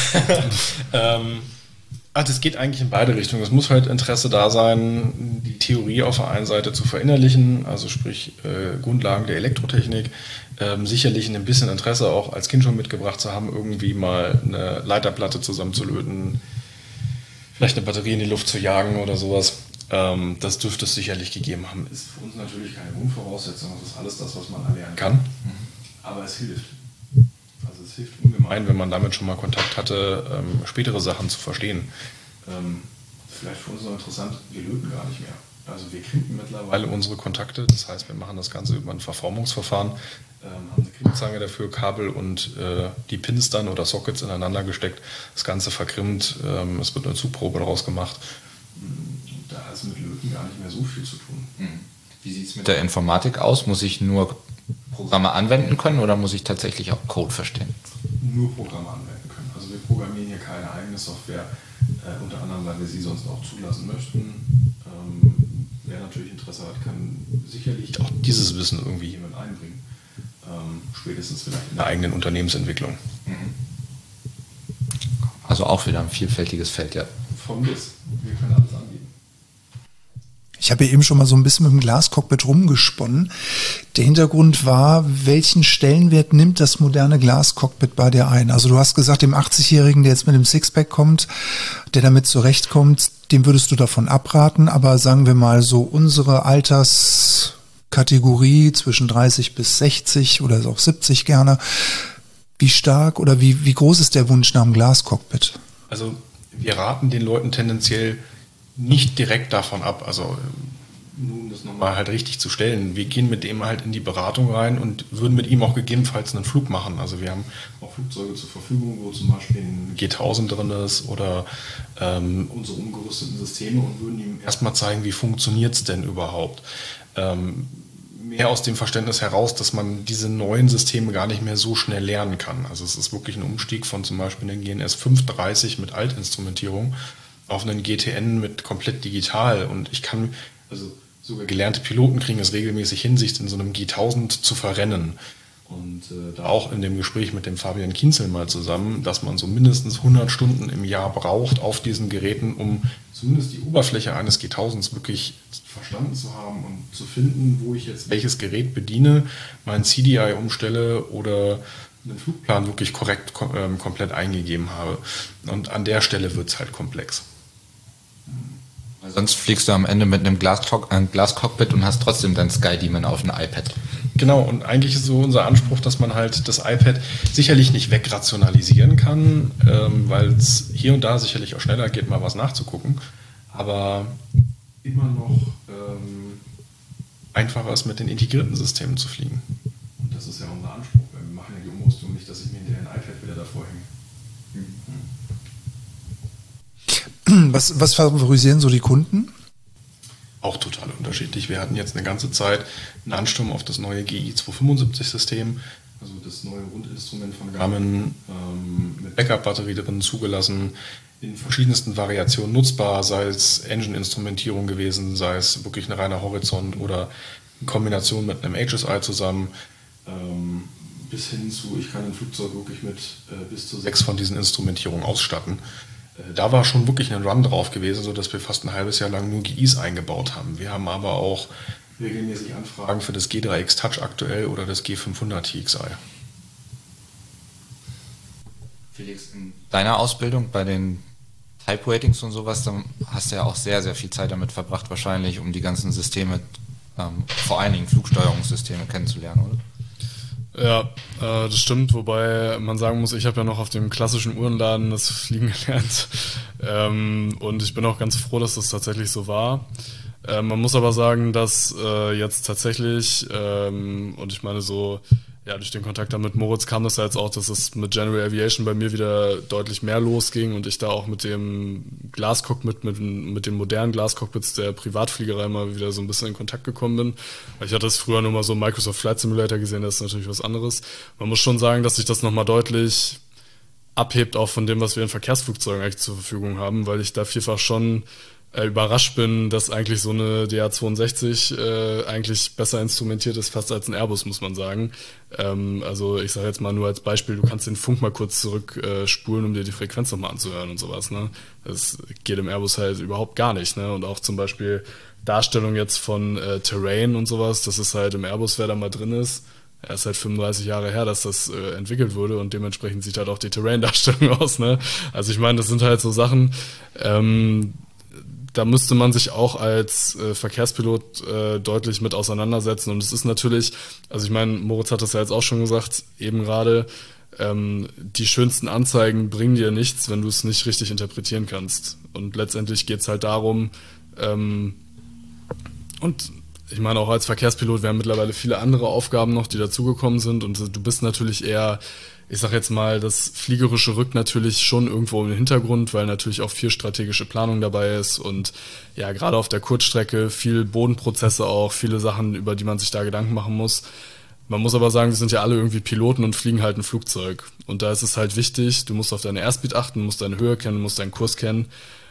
ähm, ah, das geht eigentlich in beide Richtungen. Es muss halt Interesse da sein, die Theorie auf der einen Seite zu verinnerlichen, also sprich äh, Grundlagen der Elektrotechnik. Ähm, sicherlich ein bisschen Interesse auch als Kind schon mitgebracht zu haben, irgendwie mal eine Leiterplatte zusammenzulöten, vielleicht eine Batterie in die Luft zu jagen oder sowas. Ähm, das dürfte es sicherlich gegeben haben. Ist für uns natürlich keine Grundvoraussetzung, das ist alles das, was man erlernen kann. Aber es hilft. Also es hilft ungemein, wenn man damit schon mal Kontakt hatte, ähm, spätere Sachen zu verstehen. Ähm, vielleicht für uns noch interessant, wir löten gar nicht mehr. Also wir krimpen mittlerweile unsere Kontakte, das heißt, wir machen das Ganze über ein Verformungsverfahren, ähm, haben eine Krimmzange dafür, Kabel und äh, die Pins dann oder Sockets ineinander gesteckt, das Ganze verkrimmt, ähm, es wird eine Zugprobe daraus gemacht. Da ist mit Löten gar nicht mehr so viel zu tun. Wie sieht es mit der Informatik aus? Muss ich nur Programme anwenden können oder muss ich tatsächlich auch Code verstehen? Nur Programme anwenden können. Also wir programmieren hier keine eigene Software, äh, unter anderem, weil wir sie sonst auch zulassen möchten. Ähm, wer natürlich Interesse hat, kann sicherlich auch dieses Wissen irgendwie hier mit einbringen. Ähm, spätestens vielleicht in der eigenen Unternehmensentwicklung. Also auch wieder ein vielfältiges Feld, ja. Von bis. Wir können alles anbieten. Ich habe ja eben schon mal so ein bisschen mit dem Glascockpit rumgesponnen. Der Hintergrund war, welchen Stellenwert nimmt das moderne Glascockpit bei dir ein? Also du hast gesagt, dem achtzigjährigen, der jetzt mit dem Sixpack kommt, der damit zurechtkommt, dem würdest du davon abraten. Aber sagen wir mal so, unsere Alterskategorie zwischen dreißig bis sechzig oder auch siebzig gerne, wie stark oder wie, wie groß ist der Wunsch nach dem Glascockpit? Also wir raten den Leuten tendenziell nicht direkt davon ab, also nun das nochmal halt richtig zu stellen. Wir gehen mit dem halt in die Beratung rein und würden mit ihm auch gegebenenfalls einen Flug machen. Also wir haben auch Flugzeuge zur Verfügung, wo zum Beispiel ein G tausend drin ist oder ähm, unsere umgerüsteten Systeme und würden ihm erstmal zeigen, wie funktioniert es denn überhaupt. Ähm, mehr aus dem Verständnis heraus, dass man diese neuen Systeme gar nicht mehr so schnell lernen kann. Also es ist wirklich ein Umstieg von zum Beispiel einem G N S fünf dreißig mit Altinstrumentierung auf einen G T N mit komplett digital. Und ich kann, also sogar gelernte Piloten kriegen es regelmäßig hin, sich in so einem G tausend zu verrennen. Und äh, da auch in dem Gespräch mit dem Fabian Kienzle mal zusammen, dass man so mindestens hundert Stunden im Jahr braucht auf diesen Geräten, um zumindest die Oberfläche eines G tausend wirklich verstanden zu haben und zu finden, wo ich jetzt welches Gerät bediene, mein C D I umstelle oder einen Flugplan wirklich korrekt kom- äh, komplett eingegeben habe. Und an der Stelle wird es halt komplex. Weil sonst fliegst du am Ende mit einem Glascock- äh, Glascockpit und hast trotzdem dein Skydemon auf dem iPad. Genau, und eigentlich ist so unser Anspruch, dass man halt das iPad sicherlich nicht wegrationalisieren kann, ähm, weil es hier und da sicherlich auch schneller geht, mal was nachzugucken, aber immer noch ähm, einfacher ist, mit den integrierten Systemen zu fliegen. Und das ist ja unser Anspruch, weil wir machen ja die Umrüstung nicht, dass ich mir hinterher ein iPad wieder davor Was, was favorisieren so die Kunden? Auch total unterschiedlich. Wir hatten jetzt eine ganze Zeit einen Ansturm auf das neue G I zweihundertfünfundsiebzig-System, also das neue Rundinstrument von Garmin, ähm, mit Backup-Batterie drin zugelassen, in verschiedensten Variationen nutzbar, sei es Engine-Instrumentierung gewesen, sei es wirklich ein reiner Horizont oder in Kombination mit einem H S I zusammen, ähm, bis hin zu, ich kann ein Flugzeug wirklich mit äh, bis zu sechs von diesen Instrumentierungen ausstatten. Äh, da war schon wirklich ein Run drauf gewesen, sodass wir fast ein halbes Jahr lang nur G Is eingebaut haben. Wir haben aber auch regelmäßig Anfragen für das G drei X Touch aktuell oder das G fünfhundert T X I. Felix, in deiner Ausbildung bei den Type Ratings und sowas, dann hast du ja auch sehr, sehr viel Zeit damit verbracht wahrscheinlich, um die ganzen Systeme, ähm, vor allen Dingen Flugsteuerungssysteme kennenzulernen, oder? Ja, äh, das stimmt, wobei man sagen muss, ich habe ja noch auf dem klassischen Uhrenladen das Fliegen gelernt ähm, und ich bin auch ganz froh, dass das tatsächlich so war. Äh, man muss aber sagen, dass äh, jetzt tatsächlich, ähm, und ich meine so, ja, durch den Kontakt dann mit Moritz kam das ja jetzt auch, dass es mit General Aviation bei mir wieder deutlich mehr losging und ich da auch mit dem Glascockpit, mit, mit den modernen Glascockpits der Privatfliegerei mal wieder so ein bisschen in Kontakt gekommen bin. Ich hatte das früher nur mal so Microsoft Flight Simulator gesehen, das ist natürlich was anderes. Man muss schon sagen, dass sich das nochmal deutlich abhebt auch von dem, was wir in Verkehrsflugzeugen eigentlich zur Verfügung haben, weil ich da vielfach schon äh, überrascht bin, dass eigentlich so eine D A zweiundsechzig äh, eigentlich besser instrumentiert ist, fast als ein Airbus, muss man sagen. Ähm, also ich sage jetzt mal nur als Beispiel, du kannst den Funk mal kurz zurückspulen, äh, spulen, um dir die Frequenz nochmal anzuhören und sowas. Ne? Das geht im Airbus halt überhaupt gar nicht. Ne? Und auch zum Beispiel Darstellung jetzt von äh, Terrain und sowas, das ist halt im Airbus, wer da mal drin ist, er ist halt fünfunddreißig Jahre her, dass das äh, entwickelt wurde und dementsprechend sieht halt auch die Terrain-Darstellung aus. Ne? Also ich meine, das sind halt so Sachen, ähm, da müsste man sich auch als äh, Verkehrspilot äh, deutlich mit auseinandersetzen. Und es ist natürlich, also ich meine, Moritz hat das ja jetzt auch schon gesagt, eben gerade, ähm, die schönsten Anzeigen bringen dir nichts, wenn du es nicht richtig interpretieren kannst. Und letztendlich geht es halt darum, ähm, und ich meine auch als Verkehrspilot, wir haben mittlerweile viele andere Aufgaben noch, die dazugekommen sind und du bist natürlich eher, ich sag jetzt mal, das Fliegerische rückt natürlich schon irgendwo im Hintergrund, weil natürlich auch viel strategische Planung dabei ist und ja, gerade auf der Kurzstrecke viel Bodenprozesse auch, viele Sachen, über die man sich da Gedanken machen muss. Man muss aber sagen, wir sind ja alle irgendwie Piloten und fliegen halt ein Flugzeug und da ist es halt wichtig, du musst auf deine Airspeed achten, musst deine Höhe kennen, musst deinen Kurs kennen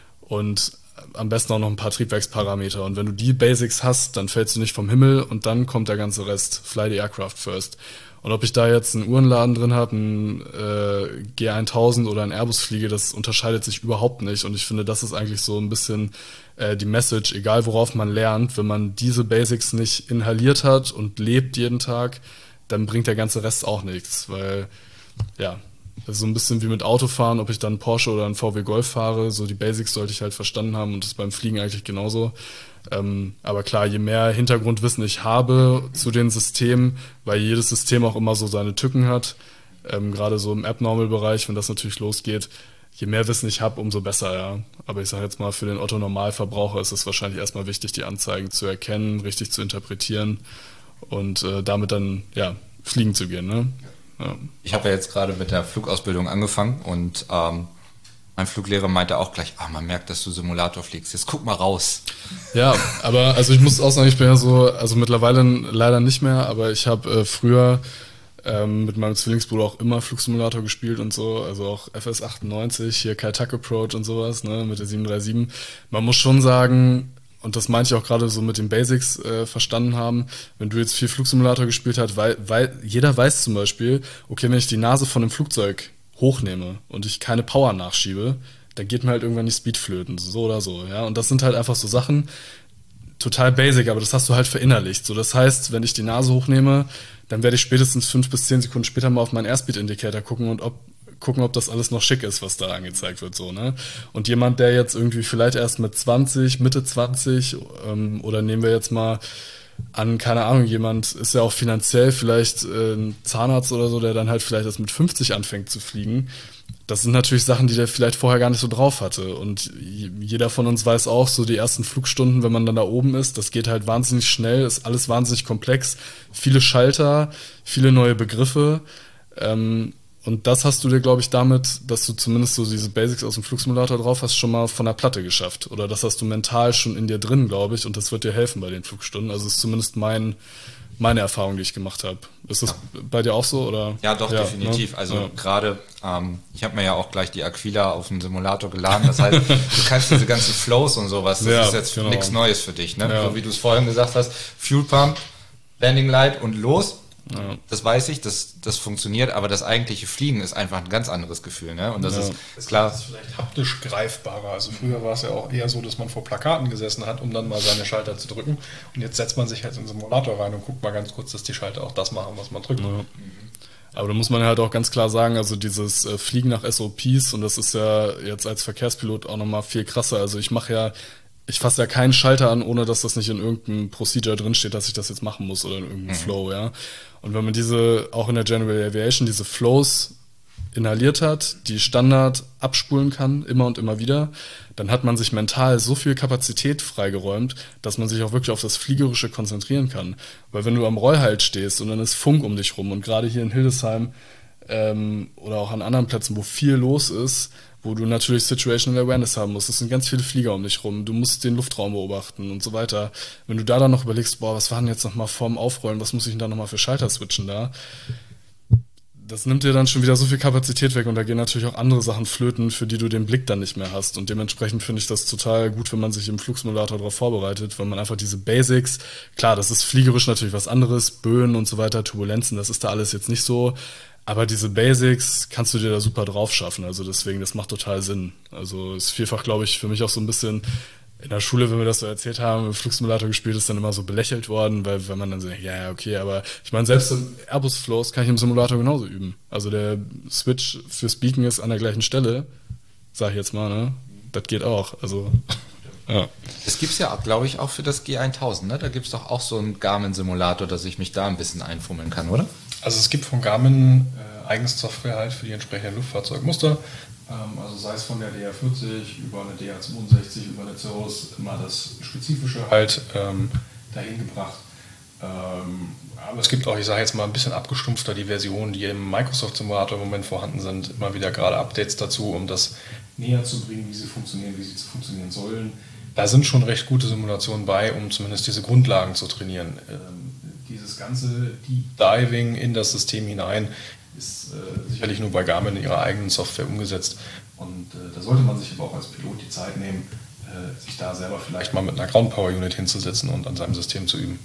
und am besten auch noch ein paar Triebwerksparameter. Und wenn du die Basics hast, dann fällst du nicht vom Himmel und dann kommt der ganze Rest. Fly the aircraft first. Und ob ich da jetzt einen Uhrenladen drin habe, einen äh, G tausend oder einen Airbus fliege, das unterscheidet sich überhaupt nicht. Und ich finde, das ist eigentlich so ein bisschen äh, die Message, egal worauf man lernt, wenn man diese Basics nicht inhaliert hat und lebt jeden Tag, dann bringt der ganze Rest auch nichts. Weil, ja, das ist so ein bisschen wie mit Autofahren, ob ich dann Porsche oder einen V W Golf fahre, so die Basics sollte ich halt verstanden haben und das ist beim Fliegen eigentlich genauso. Ähm, aber klar, je mehr Hintergrundwissen ich habe zu den Systemen, weil jedes System auch immer so seine Tücken hat, ähm, gerade so im Abnormal-Bereich, wenn das natürlich losgeht, je mehr Wissen ich habe, umso besser, ja. Aber ich sage jetzt mal, für den Otto-Normalverbraucher ist es wahrscheinlich erstmal wichtig, die Anzeigen zu erkennen, richtig zu interpretieren und äh, damit dann, ja, fliegen zu gehen, ne? Ja. Ich habe ja jetzt gerade mit der Flugausbildung angefangen und ähm, mein Fluglehrer meinte auch gleich, ah, man merkt, dass du Simulator fliegst, jetzt guck mal raus. Ja, aber also ich muss auch sagen, ich bin ja so, also mittlerweile leider nicht mehr, aber ich habe äh, früher ähm, mit meinem Zwillingsbruder auch immer Flugsimulator gespielt und so, also auch F S achtundneunzig, hier Kai-Tak Approach und sowas, ne, mit der sieben drei sieben. Man muss schon sagen, und das meinte ich auch gerade so mit den Basics äh, verstanden haben, wenn du jetzt viel Flugsimulator gespielt hast, weil, weil jeder weiß zum Beispiel, okay, wenn ich die Nase von einem Flugzeug hochnehme und ich keine Power nachschiebe, dann geht mir halt irgendwann die Speed flöten, so oder so, ja, und das sind halt einfach so Sachen, total basic, aber das hast du halt verinnerlicht, so, das heißt, wenn ich die Nase hochnehme, dann werde ich spätestens fünf bis zehn Sekunden später mal auf meinen Airspeed-Indicator gucken und ob gucken, ob das alles noch schick ist, was da angezeigt wird, so, ne? Und jemand, der jetzt irgendwie vielleicht erst mit zwanzig, Mitte zwanzig, ähm, oder nehmen wir jetzt mal an, keine Ahnung, jemand ist ja auch finanziell vielleicht äh, ein Zahnarzt oder so, der dann halt vielleicht erst mit fünfzig anfängt zu fliegen. Das sind natürlich Sachen, die der vielleicht vorher gar nicht so drauf hatte. Und jeder von uns weiß auch, so die ersten Flugstunden, wenn man dann da oben ist, das geht halt wahnsinnig schnell, ist alles wahnsinnig komplex, viele Schalter, viele neue Begriffe, ähm, Und das hast du dir, glaube ich, damit, dass du zumindest so diese Basics aus dem Flugsimulator drauf hast, schon mal von der Platte geschafft. Oder das hast du mental schon in dir drin, glaube ich, und das wird dir helfen bei den Flugstunden. Also das ist zumindest mein, meine Erfahrung, die ich gemacht habe. Ist das ja. bei dir auch so? Oder? Ja, doch, ja, definitiv. Ne? Also ja. gerade, ähm, ich habe mir ja auch gleich die Aquila auf den Simulator geladen. Das heißt, du kannst diese ganzen Flows und sowas, das ja, ist jetzt genau. nichts Neues für dich. Ne? Ja. So wie du es vorhin gesagt hast, Fuel Pump, Landing Light und los. Ja. Das weiß ich, das, das funktioniert, aber das eigentliche Fliegen ist einfach ein ganz anderes Gefühl, ne? Und das ja. ist, ist klar. Das ist vielleicht haptisch greifbarer. Also früher war es ja auch eher so, dass man vor Plakaten gesessen hat, um dann mal seine Schalter zu drücken. Und jetzt setzt man sich halt in den Simulator rein und guckt mal ganz kurz, dass die Schalter auch das machen, was man drückt. Ja. Mhm. Aber da muss man halt auch ganz klar sagen, also dieses äh, Fliegen nach S O Ps, und das ist ja jetzt als Verkehrspilot auch nochmal viel krasser. Also ich mache ja Ich fasse ja keinen Schalter an, ohne dass das nicht in irgendeinem Procedure drinsteht, dass ich das jetzt machen muss oder in irgendeinem mhm. Flow, ja. Und wenn man diese, auch in der General Aviation, diese Flows inhaliert hat, die Standard abspulen kann, immer und immer wieder, dann hat man sich mental so viel Kapazität freigeräumt, dass man sich auch wirklich auf das Fliegerische konzentrieren kann. Weil wenn du am Rollhalt stehst und dann ist Funk um dich rum und gerade hier in Hildesheim ähm, oder auch an anderen Plätzen, wo viel los ist, wo du natürlich Situational Awareness haben musst. Es sind ganz viele Flieger um dich rum. Du musst den Luftraum beobachten und so weiter. Wenn du da dann noch überlegst, boah, was war denn jetzt nochmal vorm Aufrollen, was muss ich denn da nochmal für Schalter switchen da? Das nimmt dir dann schon wieder so viel Kapazität weg und da gehen natürlich auch andere Sachen flöten, für die du den Blick dann nicht mehr hast. Und dementsprechend finde ich das total gut, wenn man sich im Flugsimulator darauf vorbereitet, weil man einfach diese Basics, klar, das ist fliegerisch natürlich was anderes, Böen und so weiter, Turbulenzen, das ist da alles jetzt nicht so. Aber diese Basics kannst du dir da super drauf schaffen. Also deswegen, das macht total Sinn. Also ist vielfach, glaube ich, für mich auch so ein bisschen in der Schule, wenn wir das so erzählt haben, im Flugsimulator gespielt, ist dann immer so belächelt worden, weil wenn man dann so, ja, okay, aber ich meine, selbst im Airbus-Flows kann ich im Simulator genauso üben. Also der Switch fürs Beacon ist an der gleichen Stelle, sag ich jetzt mal, ne? Das geht auch. Also, ja. Das gibt's ja, glaube ich, auch für das G tausend, ne? Da gibt's doch auch so einen Garmin-Simulator, dass ich mich da ein bisschen einfummeln kann, oder? Also es gibt von Garmin äh, eigens Software halt für die entsprechenden Luftfahrzeugmuster. Ähm, also sei es von der D R vierzig über eine D R zweiundsechzig, über eine Cirrus, immer das Spezifische halt ähm, dahin gebracht. Ähm, aber es gibt auch, ich sage jetzt mal ein bisschen abgestumpfter, die Versionen, die im Microsoft-Simulator im Moment vorhanden sind, immer wieder gerade Updates dazu, um das näher zu bringen, wie sie funktionieren, wie sie funktionieren sollen. Da sind schon recht gute Simulationen bei, um zumindest diese Grundlagen zu trainieren. Ähm, Dieses ganze Deep Diving in das System hinein ist äh, sicherlich nur bei Garmin in ihrer eigenen Software umgesetzt. Und äh, da sollte man sich aber auch als Pilot die Zeit nehmen, äh, sich da selber vielleicht mal mit einer Ground Power Unit hinzusetzen und an seinem System zu üben.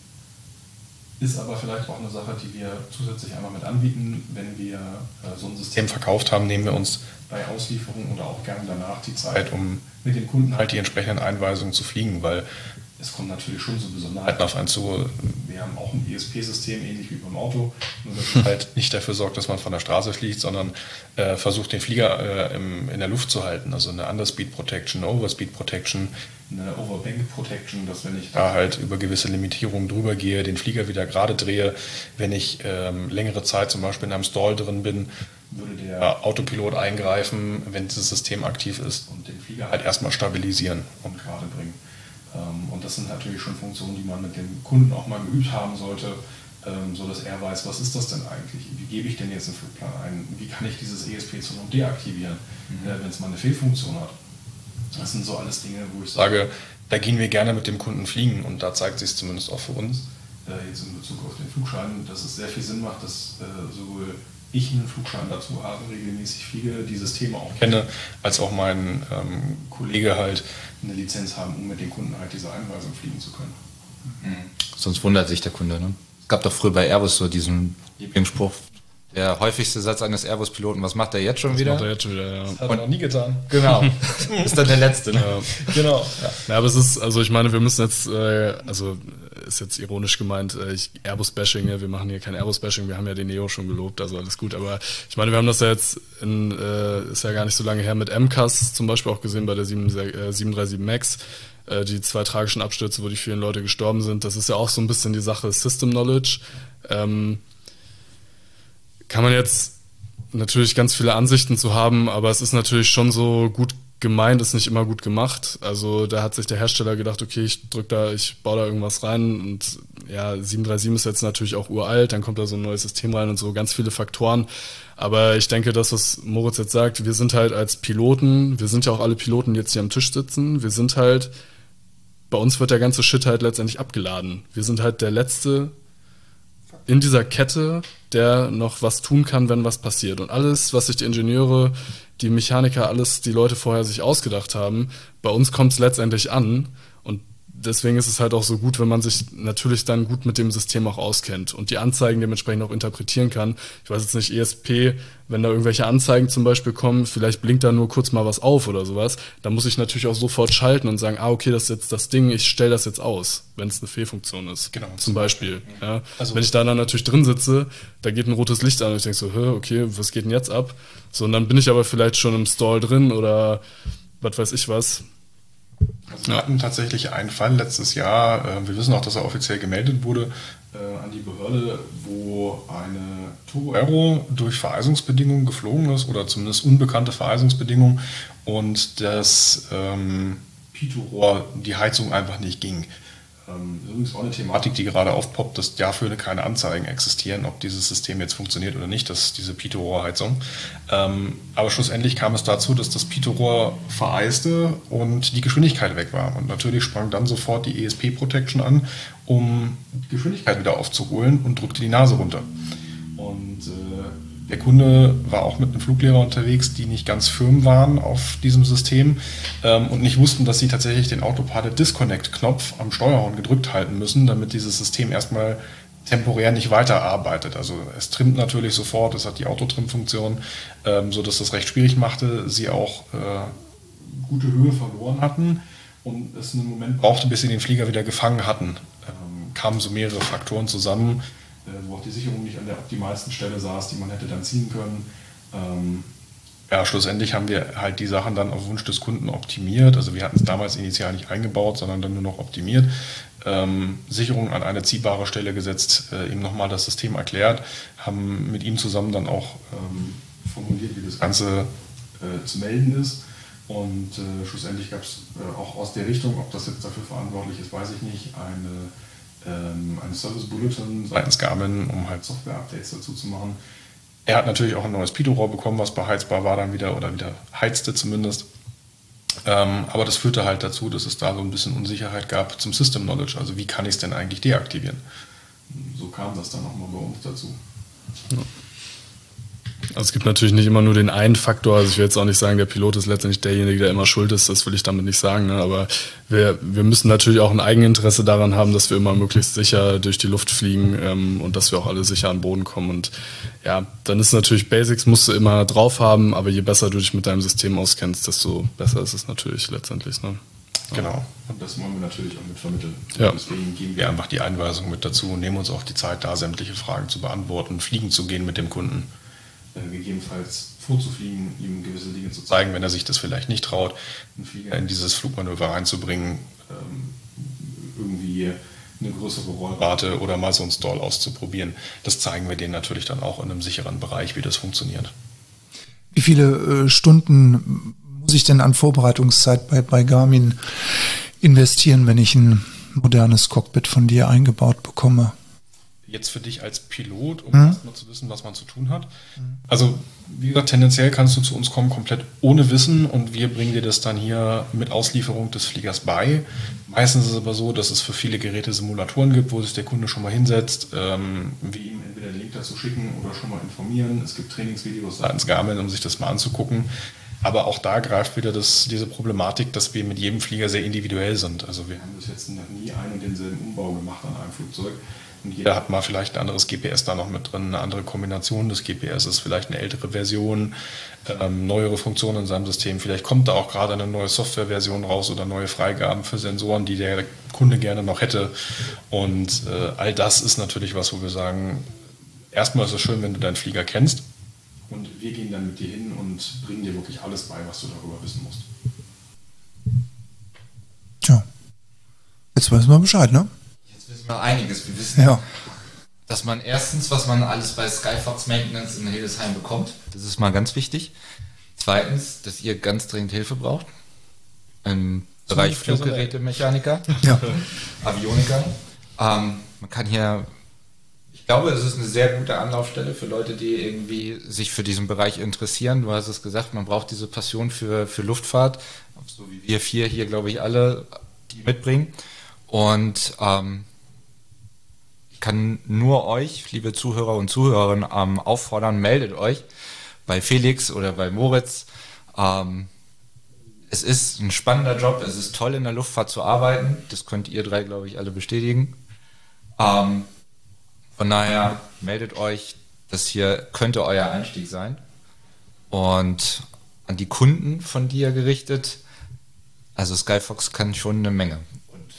Mhm. Ist aber vielleicht auch eine Sache, die wir zusätzlich einmal mit anbieten. Wenn wir äh, so ein System verkauft haben, nehmen wir uns bei Auslieferung oder auch gerne danach die Zeit, um mit dem Kunden halt die entsprechenden Einweisungen zu fliegen, weil es kommen natürlich schon so Besonderheiten auf einen zu. Wir haben auch ein E S P-System, ähnlich wie beim Auto, nur dass es halt nicht dafür sorgt, dass man von der Straße fliegt, sondern äh, versucht, den Flieger äh, im, in der Luft zu halten. Also eine Underspeed Protection, eine Overspeed Protection, eine Overbank Protection, dass wenn ich da halt über gewisse Limitierungen drüber gehe, den Flieger wieder gerade drehe, wenn ich ähm, längere Zeit zum Beispiel in einem Stall drin bin, würde der Autopilot eingreifen, wenn dieses System aktiv ist und den Flieger halt erstmal stabilisieren und gerade bringen. Und das sind natürlich schon Funktionen, die man mit dem Kunden auch mal geübt haben sollte, so dass er weiß, was ist das denn eigentlich? Wie gebe ich denn jetzt einen Flugplan ein? Wie kann ich dieses E S P zu deaktivieren, mhm. wenn es mal eine Fehlfunktion hat? Das sind so alles Dinge, wo ich sage, da gehen wir gerne mit dem Kunden fliegen und da zeigt sich es zumindest auch für uns, jetzt in Bezug auf den Flugschein, dass es sehr viel Sinn macht, dass sowohl ich einen Flugschein dazu habe, regelmäßig fliege, dieses Thema auch kenne, als auch mein ähm, Kollege halt eine Lizenz haben, um mit den Kunden halt diese Einweisung fliegen zu können. Mhm. Sonst wundert sich der Kunde, ne? Es gab doch früher bei Airbus so diesen Lieblingsspruch, der häufigste Satz eines Airbus-Piloten, was macht er jetzt schon das wieder? Das macht er jetzt schon wieder, ja. Das hat er noch nie getan. Genau. Ist dann der letzte, ne? Ja. Genau. Ja. Ja, aber es ist, also ich meine, wir müssen jetzt, äh, also ist jetzt ironisch gemeint, äh, Airbus-Bashing, ja, wir machen hier kein Airbus-Bashing, wir haben ja den Neo schon gelobt, also alles gut, aber ich meine, wir haben das ja jetzt, in, äh, ist ja gar nicht so lange her, mit M C A S zum Beispiel auch gesehen bei der sieben drei sieben MAX, äh, die zwei tragischen Abstürze, wo die vielen Leute gestorben sind, das ist ja auch so ein bisschen die Sache System Knowledge. Ähm, kann man jetzt natürlich ganz viele Ansichten zu haben, aber es ist natürlich schon so, gut gemeint ist nicht immer gut gemacht. Also da hat sich der Hersteller gedacht, okay, ich drück da, ich baue da irgendwas rein und ja, sieben drei sieben ist jetzt natürlich auch uralt, dann kommt da so ein neues System rein und so, ganz viele Faktoren. Aber ich denke, das, was Moritz jetzt sagt, wir sind halt als Piloten, wir sind ja auch alle Piloten, die jetzt hier am Tisch sitzen, wir sind halt, bei uns wird der ganze Shit halt letztendlich abgeladen. Wir sind halt der Letzte in dieser Kette, der noch was tun kann, wenn was passiert. Und alles, was sich die Ingenieure, die Mechaniker, alles die Leute vorher sich ausgedacht haben, bei uns kommt es letztendlich an. Und deswegen ist es halt auch so gut, wenn man sich natürlich dann gut mit dem System auch auskennt und die Anzeigen dementsprechend auch interpretieren kann. Ich weiß jetzt nicht, E S P, wenn da irgendwelche Anzeigen zum Beispiel kommen, vielleicht blinkt da nur kurz mal was auf oder sowas, da muss ich natürlich auch sofort schalten und sagen, ah, okay, das ist jetzt das Ding, ich stelle das jetzt aus, wenn es eine Fehlfunktion ist. Genau. Zum Beispiel. Ja. Also wenn ich da dann natürlich drin sitze, da geht ein rotes Licht an und ich denke so, hä, okay, was geht denn jetzt ab? So, und dann bin ich aber vielleicht schon im Stall drin oder was weiß ich was. Also wir hatten tatsächlich einen Fall letztes Jahr, äh, wir wissen auch, dass er offiziell gemeldet wurde, äh, an die Behörde, wo eine Turbo Aero durch Vereisungsbedingungen geflogen ist oder zumindest unbekannte Vereisungsbedingungen und das ähm, Pitot-Rohr, die Heizung einfach nicht ging. Ähm, übrigens auch eine Thematik, die gerade aufpoppt, dass dafür keine Anzeigen existieren, ob dieses System jetzt funktioniert oder nicht, dass diese Pitot-Rohrheizung. Ähm, aber schlussendlich kam es dazu, dass das Pitot-Rohr vereiste und die Geschwindigkeit weg war. Und natürlich sprang dann sofort die E S P-Protection an, um die Geschwindigkeit wieder aufzuholen und drückte die Nase runter. Und äh, der Kunde war auch mit einem Fluglehrer unterwegs, die nicht ganz firm waren auf diesem System ähm, und nicht wussten, dass sie tatsächlich den Autopilot Disconnect-Knopf am Steuerhorn gedrückt halten müssen, damit dieses System erstmal temporär nicht weiterarbeitet. Also es trimmt natürlich sofort, es hat die Autotrim-Funktion, ähm, sodass das recht schwierig machte, sie auch äh, gute Höhe verloren hatten und es einen Moment brauchte, bis sie den Flieger wieder gefangen hatten. Ähm, kamen so mehrere Faktoren zusammen, wo auch die Sicherung nicht an der optimalsten Stelle saß, die man hätte dann ziehen können. Ähm, ja, schlussendlich haben wir halt die Sachen dann auf Wunsch des Kunden optimiert. Also wir hatten es damals initial nicht eingebaut, sondern dann nur noch optimiert. Ähm, Sicherung an eine ziehbare Stelle gesetzt, äh, ihm nochmal das System erklärt, haben mit ihm zusammen dann auch ähm, formuliert, wie das Ganze äh, zu melden ist. Und äh, schlussendlich gab es äh, auch aus der Richtung, ob das jetzt dafür verantwortlich ist, weiß ich nicht, eine eine Service Bulletin seitens Garmin, um halt Software-Updates dazu zu machen. Er hat natürlich auch ein neues Pitot-Rohr bekommen, was beheizbar war dann wieder oder wieder heizte zumindest. Ähm, aber das führte halt dazu, dass es da so ein bisschen Unsicherheit gab zum System Knowledge. Also wie kann ich es denn eigentlich deaktivieren? So kam das dann nochmal bei uns dazu. Ja. Also es gibt natürlich nicht immer nur den einen Faktor, also ich will jetzt auch nicht sagen, der Pilot ist letztendlich derjenige, der immer schuld ist, das will ich damit nicht sagen, ne? Aber wir, wir müssen natürlich auch ein Eigeninteresse daran haben, dass wir immer möglichst sicher durch die Luft fliegen ähm, und dass wir auch alle sicher an den Boden kommen und ja, dann ist natürlich Basics musst du immer drauf haben, aber je besser du dich mit deinem System auskennst, desto besser ist es natürlich letztendlich, ne? Genau, und das wollen wir natürlich auch mit vermitteln. Ja. Deswegen geben wir einfach die Einweisung mit dazu und nehmen uns auch die Zeit, da sämtliche Fragen zu beantworten, fliegen zu gehen mit dem Kunden. Gegebenenfalls vorzufliegen, ihm gewisse Dinge zu zeigen, wenn er sich das vielleicht nicht traut, einen Flieger in dieses Flugmanöver reinzubringen, irgendwie eine größere Rollrate oder mal so einen Stall auszuprobieren. Das zeigen wir denen natürlich dann auch in einem sicheren Bereich, wie das funktioniert. Wie viele äh, Stunden muss ich denn an Vorbereitungszeit bei, bei Garmin investieren, wenn ich ein modernes Cockpit von dir eingebaut bekomme? Jetzt für dich als Pilot, um mhm. erstmal zu wissen, was man zu tun hat. Also, wie gesagt, tendenziell kannst du zu uns kommen komplett ohne Wissen und wir bringen dir das dann hier mit Auslieferung des Fliegers bei. Meistens ist es aber so, dass es für viele Geräte Simulatoren gibt, wo sich der Kunde schon mal hinsetzt, ähm, wir ihm entweder den Link dazu schicken oder schon mal informieren. Es gibt Trainingsvideos seitens Garmin, um sich das mal anzugucken. Aber auch da greift wieder das, diese Problematik, dass wir mit jedem Flieger sehr individuell sind. Also wir haben bis jetzt noch nie einen und denselben Umbau gemacht an einem Flugzeug. Und jeder hat mal vielleicht ein anderes G P S da noch mit drin, eine andere Kombination des G P S, ist vielleicht eine ältere Version, ähm, neuere Funktionen in seinem System. Vielleicht kommt da auch gerade eine neue Softwareversion raus oder neue Freigaben für Sensoren, die der Kunde gerne noch hätte. Und äh, all das ist natürlich was, wo wir sagen, erstmal ist es schön, wenn du deinen Flieger kennst. Und wir gehen dann mit dir hin und bringen dir wirklich alles bei, was du darüber wissen musst. Tja, jetzt wissen wir Bescheid, ne? Jetzt wissen wir einiges. Wir wissen, ja, dass man erstens, was man alles bei Skyfox Maintenance in Hildesheim bekommt. Das ist mal ganz wichtig. Zweitens, dass ihr ganz dringend Hilfe braucht. Im Bereich Fluggerätemechaniker, ja. Avioniker. Ähm, man kann hier, ich glaube, es ist eine sehr gute Anlaufstelle für Leute, die irgendwie sich für diesen Bereich interessieren. Du hast es gesagt, man braucht diese Passion für, für Luftfahrt, so wie wir vier hier, glaube ich, alle die mitbringen. Und ähm, ich kann nur euch, liebe Zuhörer und Zuhörerinnen, ähm, auffordern, meldet euch bei Felix oder bei Moritz. Ähm, es ist ein spannender Job, es ist toll in der Luftfahrt zu arbeiten, das könnt ihr drei, glaube ich, alle bestätigen. Ähm, von daher meldet euch, das hier könnte euer Einstieg sein. Und an die Kunden von dir gerichtet, also Skyfox kann schon eine Menge. Und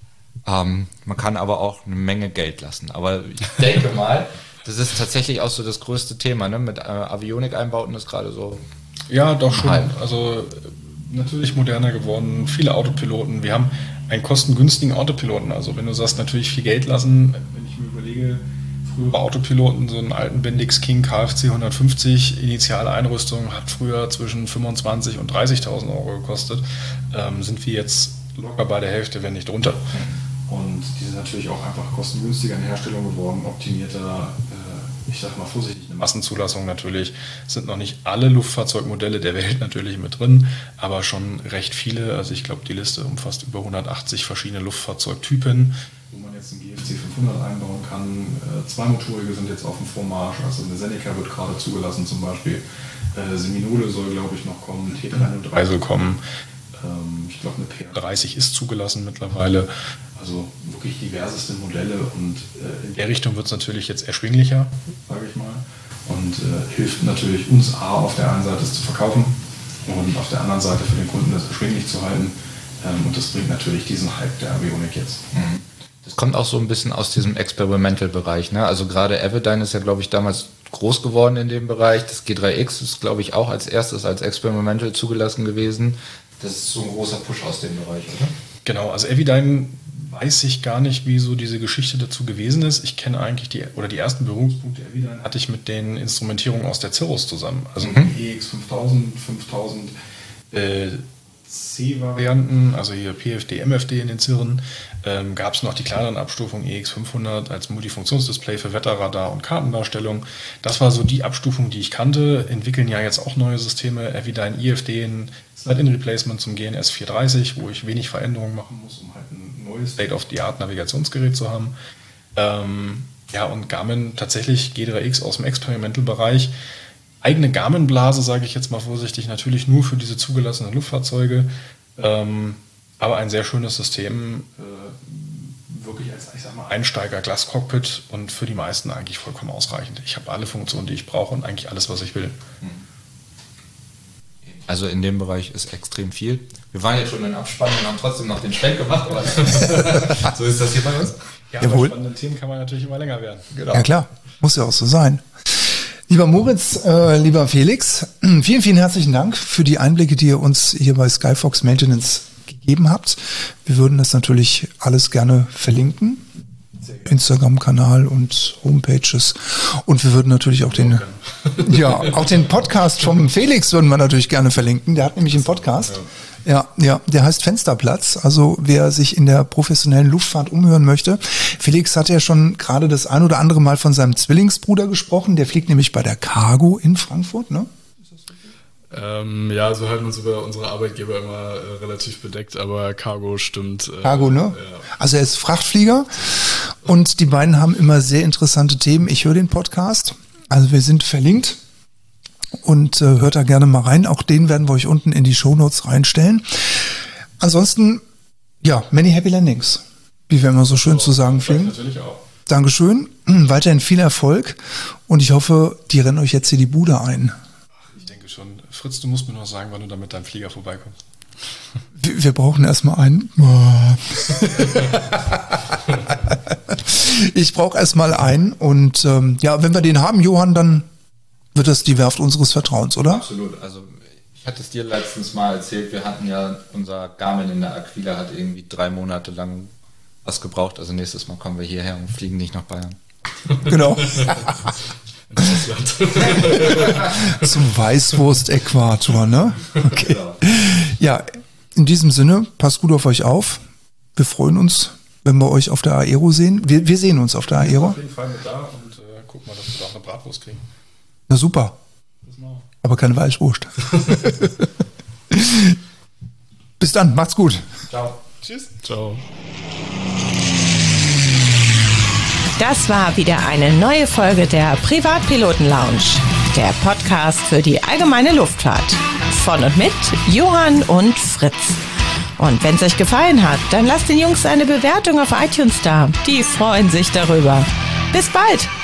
ähm, man kann aber auch eine Menge Geld lassen. Aber ich denke mal, das ist tatsächlich auch so das größte Thema, ne? Mit äh, Avionik-Einbauten ist gerade so. Ja, doch schon. Halb. Also natürlich moderner geworden, viele Autopiloten. Wir haben einen kostengünstigen Autopiloten. Also wenn du sagst, natürlich viel Geld lassen, wenn ich mir überlege, frühere Autopiloten, so einen alten Bendix King K F C hundertfünfzig, initiale Einrüstung hat früher zwischen fünfundzwanzigtausend und dreißigtausend Euro gekostet, ähm, sind wir jetzt locker bei der Hälfte, wenn nicht drunter. Und die sind natürlich auch einfach kostengünstiger in Herstellung geworden, optimierter, äh, ich sag mal vorsichtig, eine Massenzulassung natürlich. Es sind noch nicht alle Luftfahrzeugmodelle der Welt natürlich mit drin, aber schon recht viele. Also ich glaube, die Liste umfasst über hundertachtzig verschiedene Luftfahrzeugtypen, wo man jetzt einen G F C fünfhundert einbauen kann. Äh, Zweimotorige sind jetzt auf dem Vormarsch, also eine Seneca wird gerade zugelassen zum Beispiel. Äh, Seminole soll, glaube ich, noch kommen, T dreihundertdrei soll kommen. Ähm, ich glaube, eine P R dreißig ist zugelassen mittlerweile. Also wirklich diverseste Modelle und äh, in der Richtung wird es natürlich jetzt erschwinglicher, sage ich mal. Und äh, hilft natürlich uns A, auf der einen Seite es zu verkaufen und auf der anderen Seite für den Kunden das erschwinglich zu halten. Ähm, und das bringt natürlich diesen Hype der Avionik jetzt. Mhm. Das kommt auch so ein bisschen aus diesem Experimental-Bereich, ne? Also gerade Avidyne ist ja, glaube ich, damals groß geworden in dem Bereich. Das G drei X ist, glaube ich, auch als erstes als Experimental zugelassen gewesen. Das ist so ein großer Push aus dem Bereich, oder? Genau, also Avidyne weiß ich gar nicht, wie so diese Geschichte dazu gewesen ist. Ich kenne eigentlich die, oder die ersten Berührungspunkte Avidyne hatte ich mit den Instrumentierungen aus der Cirrus zusammen. Also Mhm. die E X fünftausend, fünftausend äh, C-Varianten, also hier P F D, M F D in den Cirren, ähm, gab es noch die kleineren Abstufungen E X fünfhundert als Multifunktionsdisplay für Wetterradar und Kartendarstellung. Das war so die Abstufung, die ich kannte. Entwickeln ja jetzt auch neue Systeme, Avidyne I F D, ein Slide-In-Replacement zum G N S vierhundertdreißig, wo ich wenig Veränderungen machen muss, um halt ein neues State-of-the-Art-Navigationsgerät zu haben. Ähm, ja, und Garmin tatsächlich G drei X aus dem Experimental-Bereich. Eigene Garmin-Blase, sage ich jetzt mal vorsichtig, natürlich nur für diese zugelassenen Luftfahrzeuge, ähm, aber ein sehr schönes System, äh, wirklich als, ich sag mal, Einsteiger-Glas-Cockpit und für die meisten eigentlich vollkommen ausreichend. Ich habe alle Funktionen, die ich brauche und eigentlich alles, was ich will. Also in dem Bereich ist extrem viel. Wir waren jetzt schon in Abspannung und haben trotzdem noch den Schwenk gemacht, aber so ist das hier bei uns. Ja, Jawohl. bei spannenden Themen kann man natürlich immer länger werden. Genau. Ja klar, muss ja auch so sein. Lieber Moritz, äh, lieber Felix, vielen, vielen herzlichen Dank für die Einblicke, die ihr uns hier bei Skyfox Maintenance gegeben habt. Wir würden das natürlich alles gerne verlinken. Instagram-Kanal und Homepages. Und wir würden natürlich auch den, ja, auch den Podcast vom Felix würden wir natürlich gerne verlinken. Der hat nämlich einen Podcast. Ja, ja, der heißt Fensterplatz. Also wer sich in der professionellen Luftfahrt umhören möchte. Felix hat ja schon gerade das ein oder andere Mal von seinem Zwillingsbruder gesprochen. Der fliegt nämlich bei der Cargo in Frankfurt, ne? Ähm, ja, so halten uns über unsere Arbeitgeber immer äh, relativ bedeckt, aber Cargo stimmt. Äh, Cargo, ne? Ja. Also er ist Frachtflieger und die beiden haben immer sehr interessante Themen. Ich höre den Podcast, also wir sind verlinkt und äh, hört da gerne mal rein. Auch den werden wir euch unten in die Shownotes reinstellen. Ansonsten, ja, many happy landings, wie wir immer so schön zu sagen pflegen. Natürlich auch. Dankeschön, weiterhin viel Erfolg und ich hoffe, die rennen euch jetzt hier die Bude ein. Ich denke schon. Fritz, du musst mir noch sagen, wann du da mit deinem Flieger vorbeikommst. Wir, wir brauchen erstmal einen. Ich brauche erstmal einen und ähm, ja, wenn wir den haben, Johann, dann wird das die Werft unseres Vertrauens, oder? Absolut. Also ich hatte es dir letztens mal erzählt, wir hatten ja, unser Garmin in der Aquila hat irgendwie drei Monate lang was gebraucht. Also nächstes Mal kommen wir hierher und fliegen nicht nach Bayern. Genau. Zum Weißwurst-Äquator, ne? Okay. Ja, in diesem Sinne, passt gut auf euch auf. Wir freuen uns, wenn wir euch auf der Aero sehen. Wir, wir sehen uns auf der Aero. Auf jeden Fall mit da und äh, guck mal, dass wir da auch eine Bratwurst kriegen. Na super. Aber keine Weißwurst. Bis dann, macht's gut. Ciao. Tschüss. Ciao. Das war wieder eine neue Folge der Privatpiloten Lounge, der Podcast für die allgemeine Luftfahrt. Von und mit Johann und Fritz. Und wenn es euch gefallen hat, dann lasst den Jungs eine Bewertung auf iTunes da. Die freuen sich darüber. Bis bald!